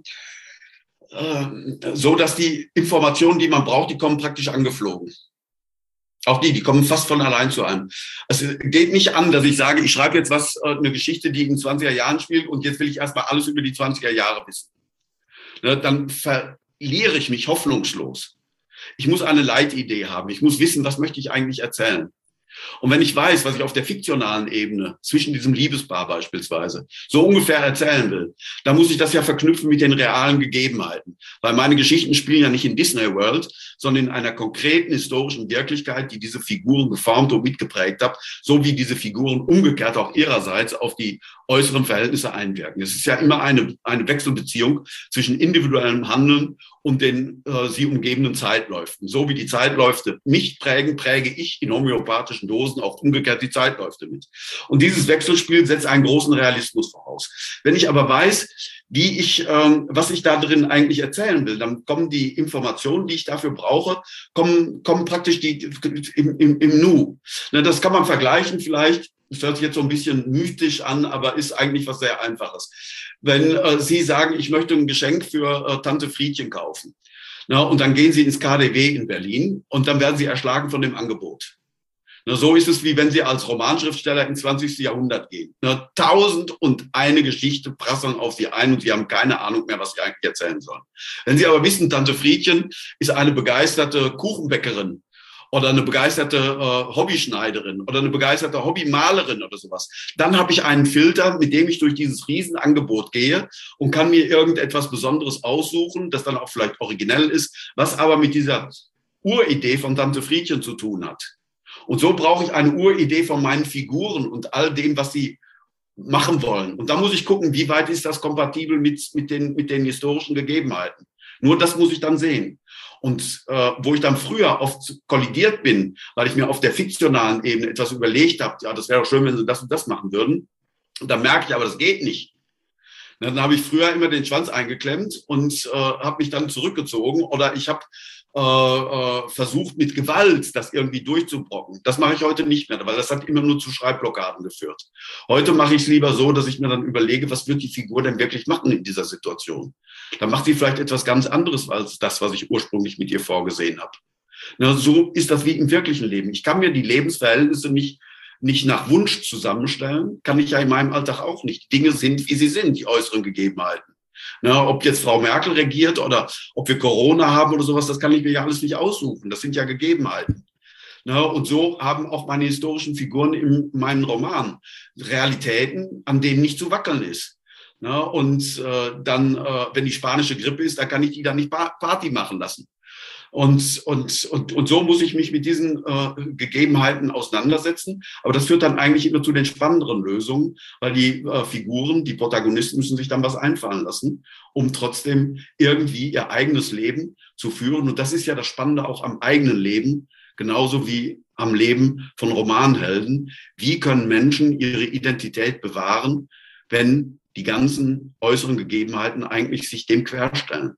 so, dass die Informationen, die man braucht, die kommen praktisch angeflogen. Auch die kommen fast von allein zu einem. Es geht nicht an, dass ich sage, ich schreibe jetzt eine Geschichte, die in 20er Jahren spielt und jetzt will ich erstmal alles über die 20er Jahre wissen. Dann verliere ich mich hoffnungslos. Ich muss eine Leitidee haben. Ich muss wissen, was möchte ich eigentlich erzählen. Und wenn ich weiß, was ich auf der fiktionalen Ebene zwischen diesem Liebespaar beispielsweise so ungefähr erzählen will, dann muss ich das ja verknüpfen mit den realen Gegebenheiten. Weil meine Geschichten spielen ja nicht in Disney World, sondern in einer konkreten historischen Wirklichkeit, die diese Figuren geformt und mitgeprägt hat, so wie diese Figuren umgekehrt auch ihrerseits auf die äußeren Verhältnisse einwirken. Es ist ja immer eine Wechselbeziehung zwischen individuellem Handeln und den sie umgebenden Zeitläuften. So wie die Zeitläufte mich prägen, präge ich in homöopathischen Dosen auch umgekehrt die Zeitläufte mit. Und dieses Wechselspiel setzt einen großen Realismus voraus. Wenn ich aber weiß, was ich da drin eigentlich erzählen will, dann kommen die Informationen, die ich dafür brauche, kommen praktisch im Nu. Das kann man vergleichen vielleicht. Das hört sich jetzt so ein bisschen mystisch an, aber ist eigentlich was sehr Einfaches. Wenn Sie sagen, ich möchte ein Geschenk für Tante Friedchen kaufen, und dann gehen Sie ins KaDeWe in Berlin und dann werden Sie erschlagen von dem Angebot. So ist es, wie wenn Sie als Romanschriftsteller ins 20. Jahrhundert gehen. 1001 Geschichte prasseln auf Sie ein und Sie haben keine Ahnung mehr, was Sie eigentlich erzählen sollen. Wenn Sie aber wissen, Tante Friedchen ist eine begeisterte Kuchenbäckerin oder eine begeisterte Hobbyschneiderin oder eine begeisterte Hobbymalerin oder sowas, dann habe ich einen Filter, mit dem ich durch dieses Riesenangebot gehe und kann mir irgendetwas Besonderes aussuchen, das dann auch vielleicht originell ist, was aber mit dieser Uridee von Tante Friedchen zu tun hat. Und so brauche ich eine Uridee von meinen Figuren und all dem, was sie machen wollen. Und da muss ich gucken, wie weit ist das kompatibel mit den historischen Gegebenheiten. Nur das muss ich dann sehen. Und wo ich dann früher oft kollidiert bin, weil ich mir auf der fiktionalen Ebene etwas überlegt habe, ja, das wäre doch schön, wenn sie das und das machen würden. Und dann merke ich aber, das geht nicht. Dann habe ich früher immer den Schwanz eingeklemmt und habe mich dann zurückgezogen oder ich habe versucht, mit Gewalt das irgendwie durchzubrocken. Das mache ich heute nicht mehr, weil das hat immer nur zu Schreibblockaden geführt. Heute mache ich es lieber so, dass ich mir dann überlege, was wird die Figur denn wirklich machen in dieser Situation. Dann macht sie vielleicht etwas ganz anderes als das, was ich ursprünglich mit ihr vorgesehen habe. Na, so ist das wie im wirklichen Leben. Ich kann mir die Lebensverhältnisse nicht nach Wunsch zusammenstellen, kann ich ja in meinem Alltag auch nicht. Dinge sind, wie sie sind, die äußeren Gegebenheiten. Na, ob jetzt Frau Merkel regiert oder ob wir Corona haben oder sowas, das kann ich mir ja alles nicht aussuchen. Das sind ja Gegebenheiten. Na, und so haben auch meine historischen Figuren in meinen Romanen Realitäten, an denen nicht zu wackeln ist. Na, und dann, wenn die spanische Grippe ist, dann kann ich die dann nicht Party machen lassen. Und so muss ich mich mit diesen Gegebenheiten auseinandersetzen. Aber das führt dann eigentlich immer zu den spannenderen Lösungen, weil die Figuren, die Protagonisten müssen sich dann was einfallen lassen, um trotzdem irgendwie ihr eigenes Leben zu führen. Und das ist ja das Spannende auch am eigenen Leben, genauso wie am Leben von Romanhelden. Wie können Menschen ihre Identität bewahren, wenn die ganzen äußeren Gegebenheiten eigentlich sich dem querstellen?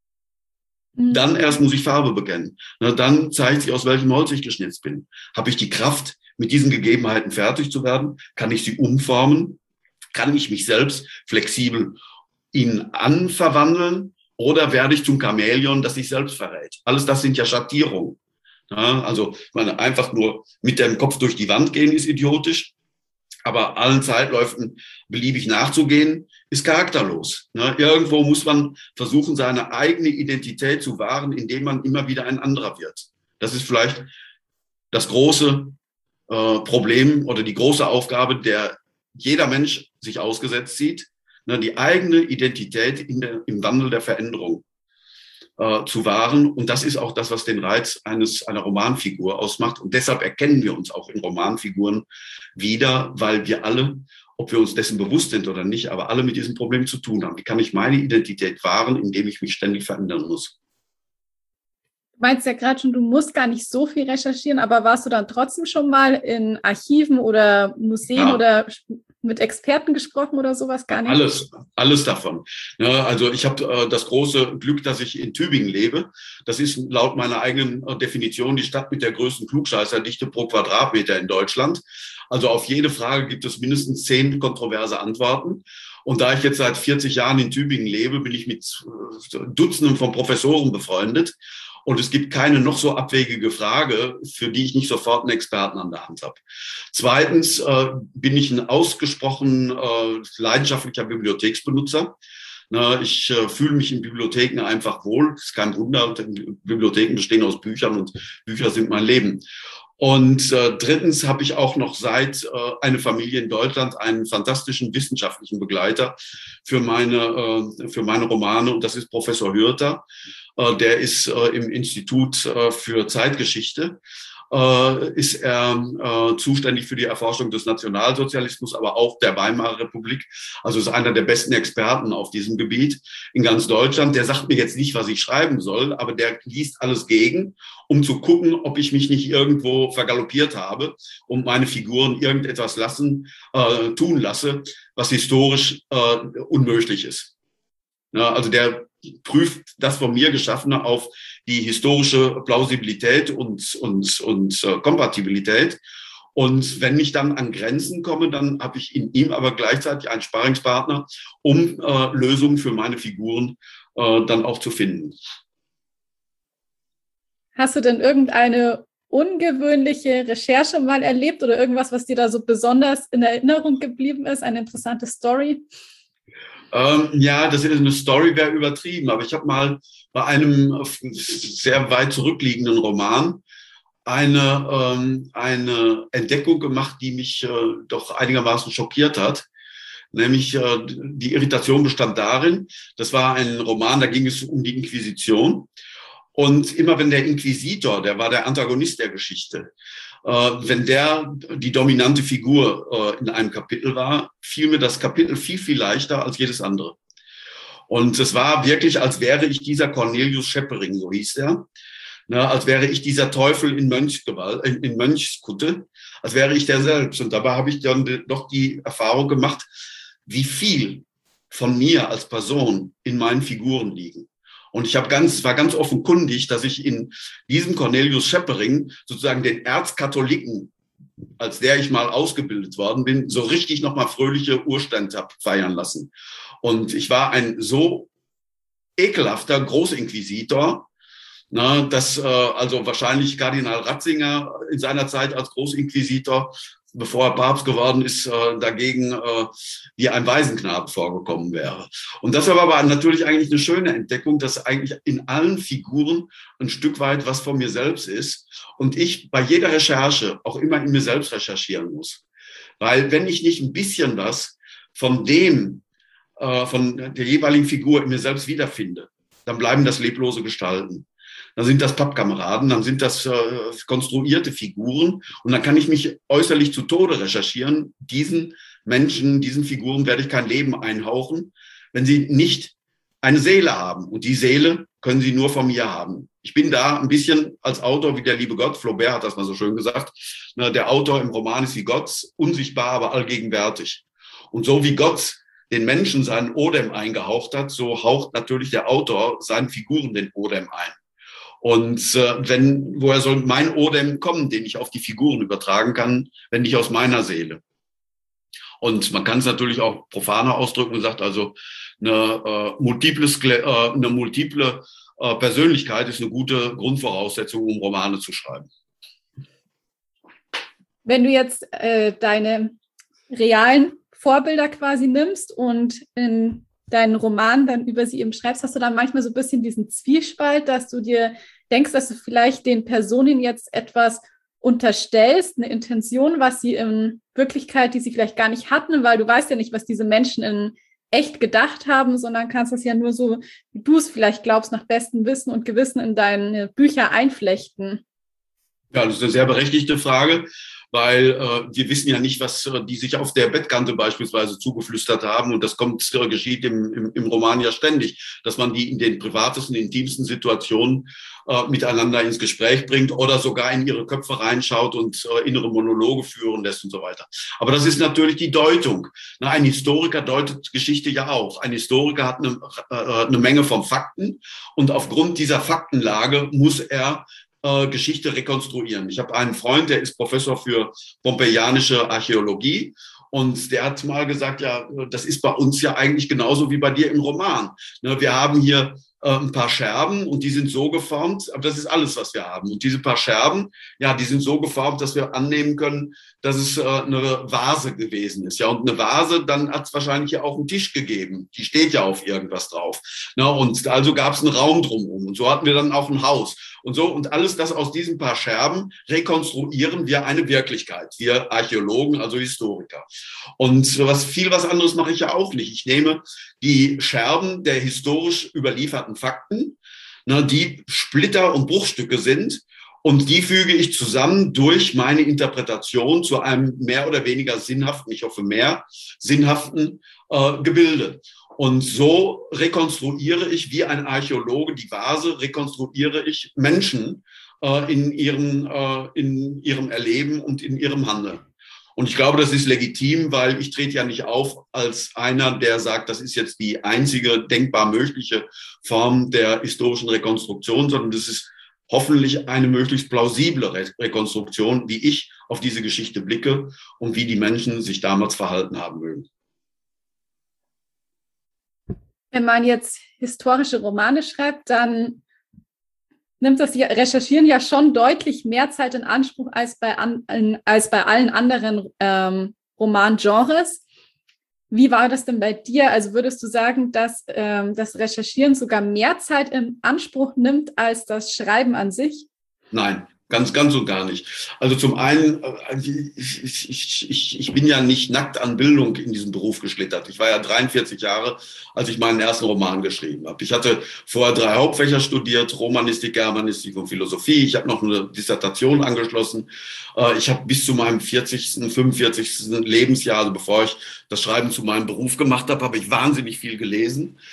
Dann erst muss ich Farbe bekennen. Dann zeigt sich, aus welchem Holz ich geschnitzt bin. Habe ich die Kraft, mit diesen Gegebenheiten fertig zu werden? Kann ich sie umformen? Kann ich mich selbst flexibel ihnen anverwandeln? Oder werde ich zum Chamäleon, das sich selbst verrät? Alles das sind ja Schattierungen. Ja, also ich meine, einfach nur mit dem Kopf durch die Wand gehen ist idiotisch. Aber allen Zeitläufen beliebig nachzugehen, ist charakterlos. Irgendwo muss man versuchen, seine eigene Identität zu wahren, indem man immer wieder ein anderer wird. Das ist vielleicht das große Problem oder die große Aufgabe, der jeder Mensch sich ausgesetzt sieht, die eigene Identität im Wandel der Veränderung zu wahren. Und das ist auch das, was den Reiz einer Romanfigur ausmacht. Und deshalb erkennen wir uns auch in Romanfiguren wieder, weil wir alle, ob wir uns dessen bewusst sind oder nicht, aber alle mit diesem Problem zu tun haben. Wie kann ich meine Identität wahren, indem ich mich ständig verändern muss? Du meinst ja gerade schon, du musst gar nicht so viel recherchieren, aber warst du dann trotzdem schon mal in Archiven oder Museen oder mit Experten gesprochen oder sowas? Gar nicht? Alles davon. Ja, also ich habe das große Glück, dass ich in Tübingen lebe. Das ist laut meiner eigenen Definition die Stadt mit der größten Klugscheißerdichte pro Quadratmeter in Deutschland. Also auf jede Frage gibt es mindestens 10 kontroverse Antworten. Und da ich jetzt seit 40 Jahren in Tübingen lebe, bin ich mit Dutzenden von Professoren befreundet. Und es gibt keine noch so abwegige Frage, für die ich nicht sofort einen Experten an der Hand habe. Zweitens bin ich ein ausgesprochen leidenschaftlicher Bibliotheksbenutzer. Ich fühle mich in Bibliotheken einfach wohl. Das ist kein Wunder, Bibliotheken bestehen aus Büchern und Bücher sind mein Leben. Und drittens habe ich auch noch seit eine Familie in Deutschland einen fantastischen wissenschaftlichen Begleiter für meine Romane. Und das ist Professor Hürter. Der ist im Institut für Zeitgeschichte. Ist er zuständig für die Erforschung des Nationalsozialismus, aber auch der Weimarer Republik. Also ist einer der besten Experten auf diesem Gebiet in ganz Deutschland. Der sagt mir jetzt nicht, was ich schreiben soll, aber der liest alles gegen, um zu gucken, ob ich mich nicht irgendwo vergaloppiert habe und meine Figuren irgendetwas tun lasse, was historisch unmöglich ist. Ja, also der prüft das von mir Geschaffene auf die historische Plausibilität und Kompatibilität. Und wenn ich dann an Grenzen komme, dann habe ich in ihm aber gleichzeitig einen Sparringspartner, um Lösungen für meine Figuren dann auch zu finden. Hast du denn irgendeine ungewöhnliche Recherche mal erlebt oder irgendwas, was dir da so besonders in Erinnerung geblieben ist, eine interessante Story? Ja, das ist eine Story, wäre übertrieben, aber ich habe mal bei einem sehr weit zurückliegenden Roman eine Entdeckung gemacht, die mich doch einigermaßen schockiert hat. Nämlich die Irritation bestand darin, das war ein Roman, da ging es um die Inquisition. Und immer wenn der Inquisitor, der war der Antagonist der Geschichte, wenn der die dominante Figur in einem Kapitel war, fiel mir das Kapitel viel, viel leichter als jedes andere. Und es war wirklich, als wäre ich dieser Cornelius Scheppering, so hieß er. Ne, als wäre ich dieser Teufel in Mönchskutte, als wäre ich der selbst. Und dabei habe ich dann doch die Erfahrung gemacht, wie viel von mir als Person in meinen Figuren liegen. Und ich war ganz offenkundig, dass ich in diesem Cornelius Scheppering sozusagen den Erzkatholiken, als der ich mal ausgebildet worden bin, so richtig nochmal fröhliche Urstände habe feiern lassen. Und ich war ein so ekelhafter Großinquisitor, dass also wahrscheinlich Kardinal Ratzinger in seiner Zeit als Großinquisitor, bevor er Papst geworden ist, dagegen wie ein Waisenknabe vorgekommen wäre. Und das war aber natürlich eigentlich eine schöne Entdeckung, dass eigentlich in allen Figuren ein Stück weit was von mir selbst ist und ich bei jeder Recherche auch immer in mir selbst recherchieren muss. Weil wenn ich nicht ein bisschen was von der jeweiligen Figur in mir selbst wiederfinde, dann bleiben das leblose Gestalten. Dann sind das Pappkameraden, dann sind das konstruierte Figuren und dann kann ich mich äußerlich zu Tode recherchieren. Diesen Menschen, diesen Figuren werde ich kein Leben einhauchen, wenn sie nicht eine Seele haben. Und die Seele können sie nur von mir haben. Ich bin da ein bisschen als Autor wie der liebe Gott, Flaubert hat das mal so schön gesagt, der Autor im Roman ist wie Gott, unsichtbar, aber allgegenwärtig. Und so wie Gott den Menschen seinen Odem eingehaucht hat, so haucht natürlich der Autor seinen Figuren den Odem ein. Und woher soll mein Odem kommen, den ich auf die Figuren übertragen kann, wenn nicht aus meiner Seele? Und man kann es natürlich auch profaner ausdrücken und sagt also, eine multiple Persönlichkeit ist eine gute Grundvoraussetzung, um Romane zu schreiben. Wenn du jetzt deine realen Vorbilder quasi nimmst und in deinen Roman dann über sie eben schreibst, hast du dann manchmal so ein bisschen diesen Zwiespalt, dass du dir denkst, dass du vielleicht den Personen jetzt etwas unterstellst, eine Intention, was sie in Wirklichkeit, die sie vielleicht gar nicht hatten, weil du weißt ja nicht, was diese Menschen in echt gedacht haben, sondern kannst das ja nur so, wie du es vielleicht glaubst, nach bestem Wissen und Gewissen in deine Bücher einflechten. Ja, das ist eine sehr berechtigte Frage, weil wir wissen ja nicht, was die sich auf der Bettkante beispielsweise zugeflüstert haben. Und das geschieht im Roman ja ständig, dass man die in den privatesten, intimsten Situationen miteinander ins Gespräch bringt oder sogar in ihre Köpfe reinschaut und innere Monologe führen lässt und so weiter. Aber das ist natürlich die Deutung. Ein Historiker deutet Geschichte ja auch. Ein Historiker hat eine Menge von Fakten und aufgrund dieser Faktenlage muss er Geschichte rekonstruieren. Ich habe einen Freund, der ist Professor für pompeianische Archäologie und der hat mal gesagt, ja, das ist bei uns ja eigentlich genauso wie bei dir im Roman. Wir haben hier ein paar Scherben und die sind so geformt, aber das ist alles, was wir haben. Und diese paar Scherben, ja, die sind so geformt, dass wir annehmen können, dass es eine Vase gewesen ist. Ja, und eine Vase, dann hat es wahrscheinlich ja auch einen Tisch gegeben. Die steht ja auf irgendwas drauf. Und also gab es einen Raum drumherum. Und so hatten wir dann auch ein Haus. Und so, und alles das aus diesen paar Scherben rekonstruieren wir eine Wirklichkeit. Wir Archäologen, also Historiker. Und was anderes mache ich ja auch nicht. Ich nehme die Scherben der historisch überlieferten Fakten, die Splitter und Bruchstücke sind, und die füge ich zusammen durch meine Interpretation zu einem mehr oder weniger sinnhaften, ich hoffe mehr, sinnhaften Gebilde. Und so rekonstruiere ich wie ein Archäologe die Vase, rekonstruiere ich Menschen in ihrem Erleben und in ihrem Handeln. Und ich glaube, das ist legitim, weil ich trete ja nicht auf als einer, der sagt, das ist jetzt die einzige denkbar mögliche Form der historischen Rekonstruktion, sondern das ist hoffentlich eine möglichst plausible Rekonstruktion, wie ich auf diese Geschichte blicke und wie die Menschen sich damals verhalten haben mögen. Wenn man jetzt historische Romane schreibt, dann nimmt das Recherchieren ja schon deutlich mehr Zeit in Anspruch als bei allen anderen Romangenres. Wie war das denn bei dir? Also würdest du sagen, dass das Recherchieren sogar mehr Zeit in Anspruch nimmt als das Schreiben an sich? Nein. Ganz und gar nicht. Also zum einen, ich bin ja nicht nackt an Bildung in diesem Beruf geschlittert. Ich war ja 43 Jahre, als ich meinen ersten Roman geschrieben habe. Ich hatte vorher 3 Hauptfächer studiert, Romanistik, Germanistik und Philosophie. Ich habe noch eine Dissertation angeschlossen. Ich habe bis zu meinem 45. Lebensjahr, also bevor ich das Schreiben zu meinem Beruf gemacht habe, habe ich wahnsinnig viel gelesen.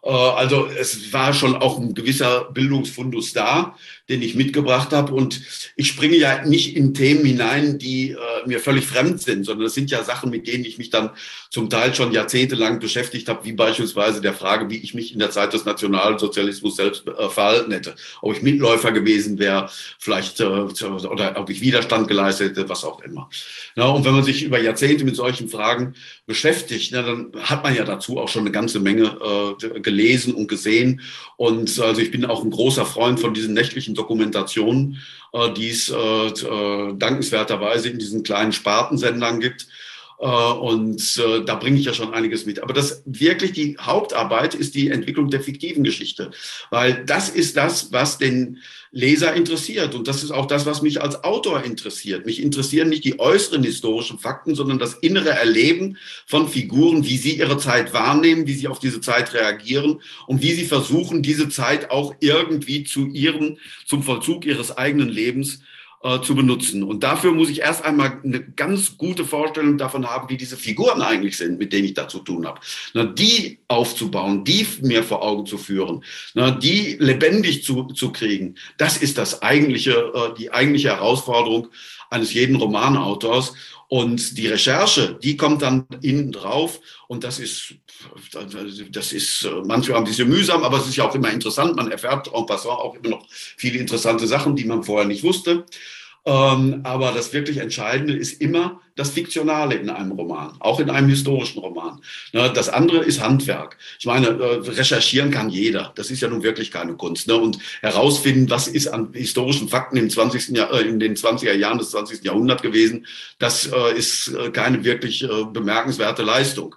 Also es war schon auch ein gewisser Bildungsfundus da, den ich mitgebracht habe. Und ich springe ja nicht in Themen hinein, die mir völlig fremd sind, sondern es sind ja Sachen, mit denen ich mich dann zum Teil schon jahrzehntelang beschäftigt habe, wie beispielsweise der Frage, wie ich mich in der Zeit des Nationalsozialismus selbst verhalten hätte. Ob ich Mitläufer gewesen wäre, vielleicht, oder ob ich Widerstand geleistet hätte, was auch immer. Ja, und wenn man sich über Jahrzehnte mit solchen Fragen beschäftigt, dann hat man ja dazu auch schon eine ganze Menge gelesen und gesehen. Und also ich bin auch ein großer Freund von diesen nächtlichen Dokumentationen, die es dankenswerterweise in diesen kleinen Spartensendern gibt. Und da bringe ich ja schon einiges mit. Aber das wirklich die Hauptarbeit ist die Entwicklung der fiktiven Geschichte, weil das ist das, was den Leser interessiert. Und das ist auch das, was mich als Autor interessiert. Mich interessieren nicht die äußeren historischen Fakten, sondern das innere Erleben von Figuren, wie sie ihre Zeit wahrnehmen, wie sie auf diese Zeit reagieren und wie sie versuchen, diese Zeit auch irgendwie zum Vollzug ihres eigenen Lebens zu benutzen. Und dafür muss ich erst einmal eine ganz gute Vorstellung davon haben, wie diese Figuren eigentlich sind, mit denen ich da zu tun habe. Die aufzubauen, die mir vor Augen zu führen, die lebendig zu kriegen, das ist die eigentliche Herausforderung eines jeden Romanautors. Und die Recherche, die kommt dann innen drauf und das ist manchmal ein bisschen mühsam, aber es ist ja auch immer interessant. Man erfährt en passant auch immer noch viele interessante Sachen, die man vorher nicht wusste. Aber das wirklich Entscheidende ist immer das Fiktionale in einem Roman, auch in einem historischen Roman. Das andere ist Handwerk. Ich meine, recherchieren kann jeder. Das ist ja nun wirklich keine Kunst. Und herausfinden, was ist an historischen Fakten in den 20er Jahren des 20. Jahrhunderts gewesen, das ist keine wirklich bemerkenswerte Leistung.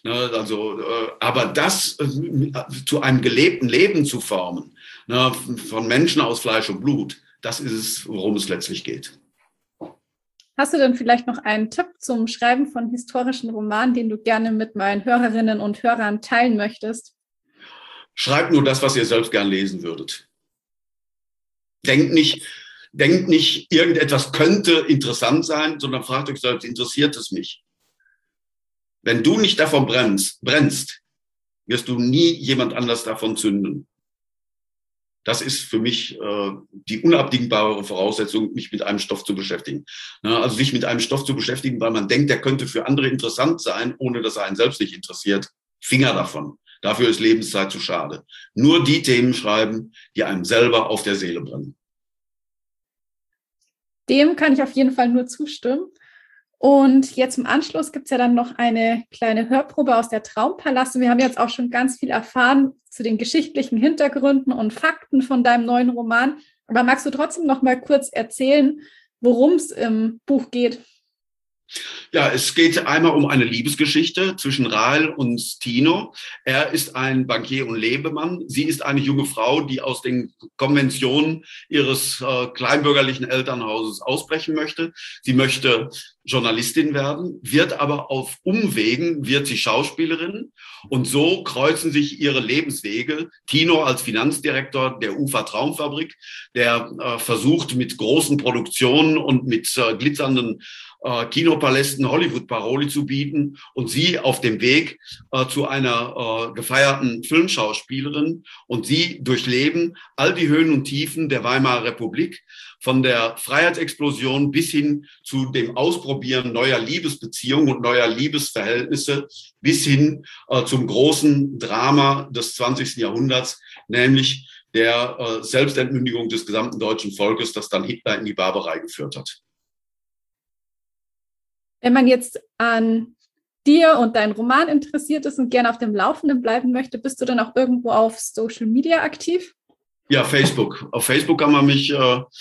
Aber das zu einem gelebten Leben zu formen, von Menschen aus Fleisch und Blut, das ist es, worum es letztlich geht. Hast du denn vielleicht noch einen Tipp zum Schreiben von historischen Romanen, den du gerne mit meinen Hörerinnen und Hörern teilen möchtest? Schreibt nur das, was ihr selbst gern lesen würdet. Denkt nicht, irgendetwas könnte interessant sein, sondern fragt euch selbst, interessiert es mich? Wenn du nicht davon brennst, wirst du nie jemand anders davon zünden. Das ist für mich die unabdingbare Voraussetzung, mich mit einem Stoff zu beschäftigen. Also sich mit einem Stoff zu beschäftigen, weil man denkt, der könnte für andere interessant sein, ohne dass er einen selbst nicht interessiert. Finger davon. Dafür ist Lebenszeit zu schade. Nur die Themen schreiben, die einem selber auf der Seele brennen. Dem kann ich auf jeden Fall nur zustimmen. Und jetzt im Anschluss gibt es ja dann noch eine kleine Hörprobe aus der Traumpalast. Und wir haben jetzt auch schon ganz viel erfahren zu den geschichtlichen Hintergründen und Fakten von deinem neuen Roman. Aber magst du trotzdem noch mal kurz erzählen, worum es im Buch geht? Ja, es geht einmal um eine Liebesgeschichte zwischen Rahel und Tino. Er ist ein Bankier und Lebemann. Sie ist eine junge Frau, die aus den Konventionen ihres kleinbürgerlichen Elternhauses ausbrechen möchte. Sie möchte Journalistin werden, wird aber auf Umwegen, wird sie Schauspielerin. Und so kreuzen sich ihre Lebenswege. Tino als Finanzdirektor der UFA Traumfabrik, der versucht mit großen Produktionen und mit glitzernden Kinopalästen Hollywood-Paroli zu bieten und sie auf dem Weg zu einer gefeierten Filmschauspielerin, und sie durchleben all die Höhen und Tiefen der Weimarer Republik, von der Freiheitsexplosion bis hin zu dem Ausprobieren neuer Liebesbeziehungen und neuer Liebesverhältnisse, bis hin zum großen Drama des 20. Jahrhunderts, nämlich der Selbstentmündigung des gesamten deutschen Volkes, das dann Hitler in die Barbarei geführt hat. Wenn man jetzt an dir und deinen Roman interessiert ist und gerne auf dem Laufenden bleiben möchte, bist du dann auch irgendwo auf Social Media aktiv? Ja, Facebook. Auf Facebook kann man mich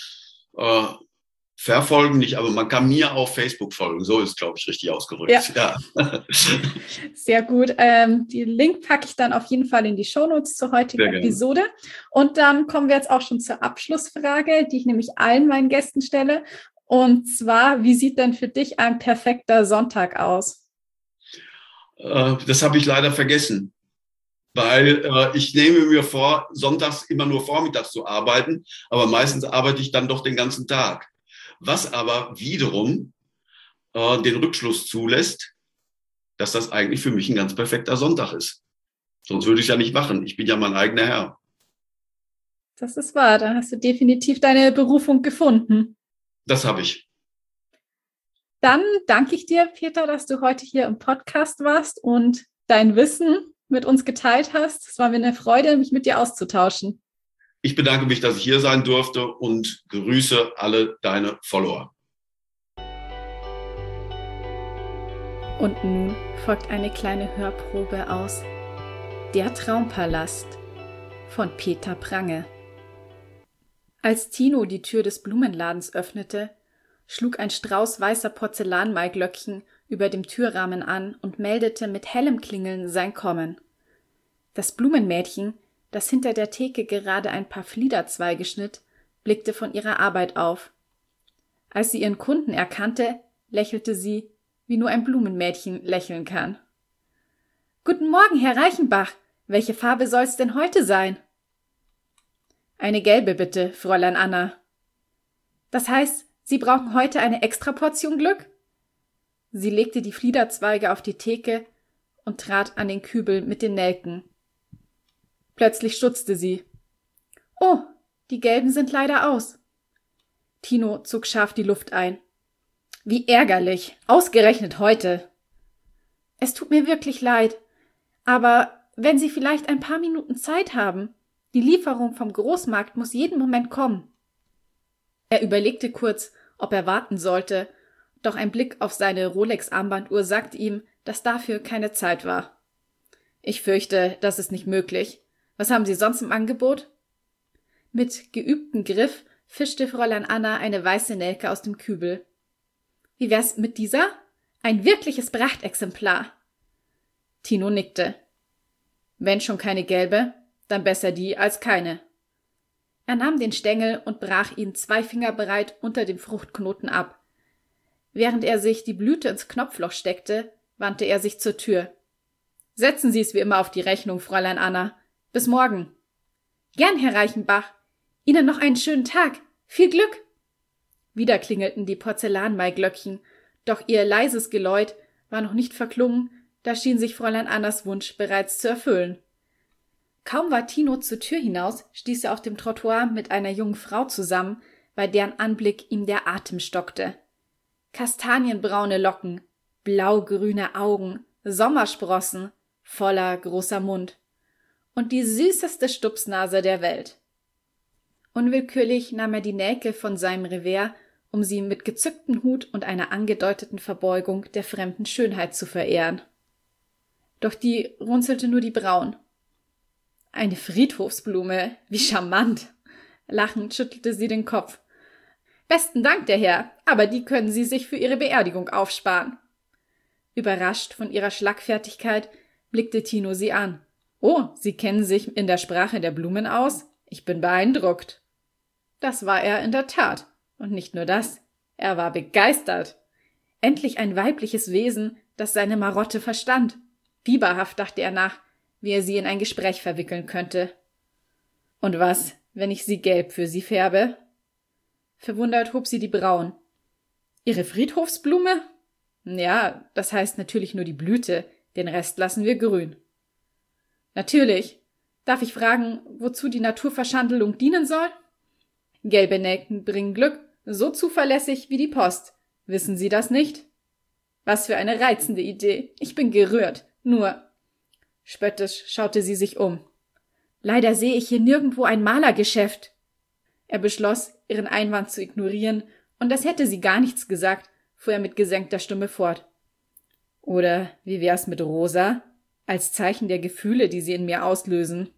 verfolgen, nicht, aber man kann mir auf Facebook folgen. So ist, glaube ich, richtig ausgedrückt. Ja. Sehr gut. Die Link packe ich dann auf jeden Fall in die Shownotes zur heutigen Episode. Und dann kommen wir jetzt auch schon zur Abschlussfrage, die ich nämlich allen meinen Gästen stelle. Und zwar, wie sieht denn für dich ein perfekter Sonntag aus? Das habe ich leider vergessen, weil ich nehme mir vor, sonntags immer nur vormittags zu arbeiten, aber meistens arbeite ich dann doch den ganzen Tag. Was aber wiederum den Rückschluss zulässt, dass das eigentlich für mich ein ganz perfekter Sonntag ist. Sonst würde ich es ja nicht machen. Ich bin ja mein eigener Herr. Das ist wahr, da hast du definitiv deine Berufung gefunden. Das habe ich. Dann danke ich dir, Peter, dass du heute hier im Podcast warst und dein Wissen mit uns geteilt hast. Es war mir eine Freude, mich mit dir auszutauschen. Ich bedanke mich, dass ich hier sein durfte und grüße alle deine Follower. Und nun folgt eine kleine Hörprobe aus Der Traumpalast von Peter Prange. Als Tino die Tür des Blumenladens öffnete, schlug ein Strauß weißer Porzellanmaiglöckchen über dem Türrahmen an und meldete mit hellem Klingeln sein Kommen. Das Blumenmädchen, das hinter der Theke gerade ein paar Fliederzweige schnitt, blickte von ihrer Arbeit auf. Als sie ihren Kunden erkannte, lächelte sie, wie nur ein Blumenmädchen lächeln kann. »Guten Morgen, Herr Reichenbach. Welche Farbe soll's denn heute sein?« »Eine gelbe, bitte, Fräulein Anna.« »Das heißt, Sie brauchen heute eine Extraportion Glück?« Sie legte die Fliederzweige auf die Theke und trat an den Kübel mit den Nelken. Plötzlich stutzte sie. »Oh, die gelben sind leider aus.« Tino zog scharf die Luft ein. »Wie ärgerlich, ausgerechnet heute.« »Es tut mir wirklich leid, aber wenn Sie vielleicht ein paar Minuten Zeit haben, die Lieferung vom Großmarkt muss jeden Moment kommen.« Er überlegte kurz, ob er warten sollte, doch ein Blick auf seine Rolex-Armbanduhr sagte ihm, dass dafür keine Zeit war. »Ich fürchte, das ist nicht möglich. Was haben Sie sonst im Angebot?« Mit geübtem Griff fischte Fräulein Anna eine weiße Nelke aus dem Kübel. »Wie wär's mit dieser? Ein wirkliches Prachtexemplar.« Tino nickte. »Wenn schon keine gelbe, dann besser die als keine.« Er nahm den Stängel und brach ihn 2 Finger breit unter dem Fruchtknoten ab. Während er sich die Blüte ins Knopfloch steckte, wandte er sich zur Tür. »Setzen Sie es wie immer auf die Rechnung, Fräulein Anna. Bis morgen.« »Gern, Herr Reichenbach. Ihnen noch einen schönen Tag. Viel Glück!« Wieder klingelten die Porzellanmaiglöckchen, doch ihr leises Geläut war noch nicht verklungen, da schien sich Fräulein Annas Wunsch bereits zu erfüllen. Kaum war Tino zur Tür hinaus, stieß er auf dem Trottoir mit einer jungen Frau zusammen, bei deren Anblick ihm der Atem stockte. Kastanienbraune Locken, blau-grüne Augen, Sommersprossen, voller großer Mund und die süßeste Stupsnase der Welt. Unwillkürlich nahm er die Nelke von seinem Revers, um sie mit gezücktem Hut und einer angedeuteten Verbeugung der fremden Schönheit zu verehren. Doch die runzelte nur die Brauen. »Eine Friedhofsblume, wie charmant!« Lachend schüttelte sie den Kopf. »Besten Dank, der Herr, aber die können Sie sich für Ihre Beerdigung aufsparen.« Überrascht von ihrer Schlagfertigkeit blickte Tino sie an. »Oh, Sie kennen sich in der Sprache der Blumen aus? Ich bin beeindruckt.« Das war er in der Tat. Und nicht nur das, er war begeistert. Endlich ein weibliches Wesen, das seine Marotte verstand. Fieberhaft dachte er nach, wie er sie in ein Gespräch verwickeln könnte. »Und was, wenn ich sie gelb für Sie färbe?« Verwundert hob sie die Brauen. »Ihre Friedhofsblume?« »Ja, das heißt natürlich nur die Blüte, den Rest lassen wir grün.« »Natürlich. Darf ich fragen, wozu die Naturverschandelung dienen soll?« »Gelbe Nelken bringen Glück, so zuverlässig wie die Post. Wissen Sie das nicht?« »Was für eine reizende Idee. Ich bin gerührt. Nur...« Spöttisch schaute sie sich um. »Leider sehe ich hier nirgendwo ein Malergeschäft.« Er beschloss, ihren Einwand zu ignorieren, und das hätte sie gar nichts gesagt, fuhr er mit gesenkter Stimme fort. »Oder wie wär's mit Rosa? Als Zeichen der Gefühle, die sie in mir auslösen.«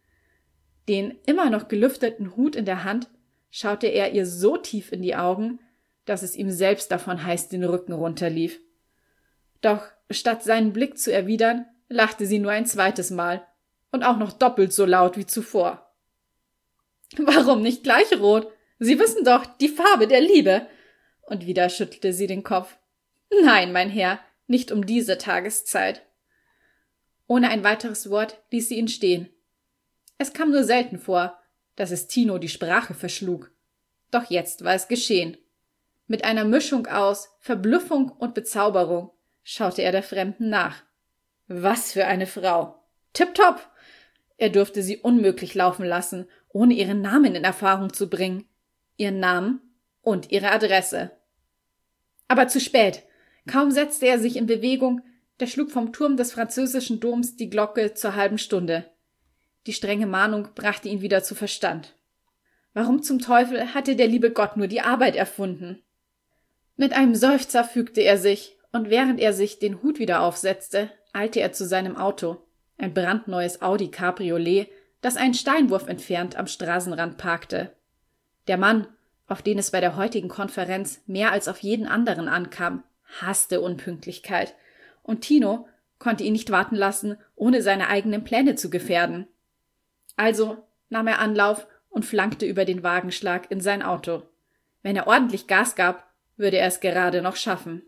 Den immer noch gelüfteten Hut in der Hand schaute er ihr so tief in die Augen, dass es ihm selbst davon heiß den Rücken runterlief. Doch statt seinen Blick zu erwidern, lachte sie nur ein zweites Mal und auch noch doppelt so laut wie zuvor. »Warum nicht gleich rot? Sie wissen doch, die Farbe der Liebe!« Und wieder schüttelte sie den Kopf. »Nein, mein Herr, nicht um diese Tageszeit.« Ohne ein weiteres Wort ließ sie ihn stehen. Es kam nur selten vor, dass es Tino die Sprache verschlug. Doch jetzt war es geschehen. Mit einer Mischung aus Verblüffung und Bezauberung schaute er der Fremden nach. Was für eine Frau! Tipptopp! Er durfte sie unmöglich laufen lassen, ohne ihren Namen in Erfahrung zu bringen. Ihren Namen und ihre Adresse. Aber zu spät. Kaum setzte er sich in Bewegung, da schlug vom Turm des französischen Doms die Glocke zur halben Stunde. Die strenge Mahnung brachte ihn wieder zu Verstand. Warum zum Teufel hatte der liebe Gott nur die Arbeit erfunden? Mit einem Seufzer fügte er sich, und während er sich den Hut wieder aufsetzte, eilte er zu seinem Auto. Ein brandneues Audi Cabriolet, das einen Steinwurf entfernt am Straßenrand parkte. Der Mann, auf den es bei der heutigen Konferenz mehr als auf jeden anderen ankam, hasste Unpünktlichkeit, und Tino konnte ihn nicht warten lassen, ohne seine eigenen Pläne zu gefährden. Also nahm er Anlauf und flankte über den Wagenschlag in sein Auto. Wenn er ordentlich Gas gab, würde er es gerade noch schaffen.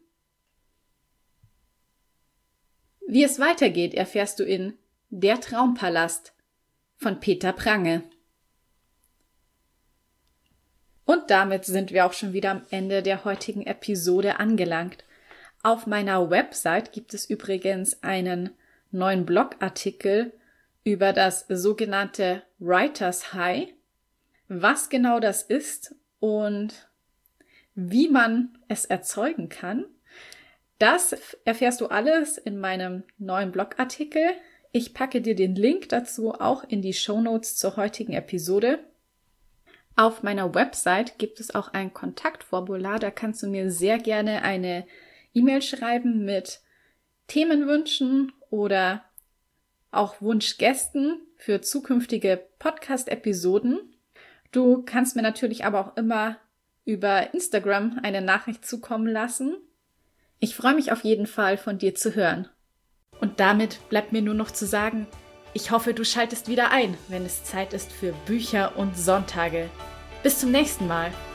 Wie es weitergeht, erfährst du in Der Traumpalast von Peter Prange. Und damit sind wir auch schon wieder am Ende der heutigen Episode angelangt. Auf meiner Website gibt es übrigens einen neuen Blogartikel über das sogenannte Writers High. Was genau das ist und wie man es erzeugen kann, das erfährst du alles in meinem neuen Blogartikel. Ich packe dir den Link dazu auch in die Shownotes zur heutigen Episode. Auf meiner Website gibt es auch ein Kontaktformular, da kannst du mir sehr gerne eine E-Mail schreiben mit Themenwünschen oder auch Wunschgästen für zukünftige Podcast-Episoden. Du kannst mir natürlich aber auch immer über Instagram eine Nachricht zukommen lassen. Ich freue mich auf jeden Fall, von dir zu hören. Und damit bleibt mir nur noch zu sagen, ich hoffe, du schaltest wieder ein, wenn es Zeit ist für Bücher und Sonntage. Bis zum nächsten Mal.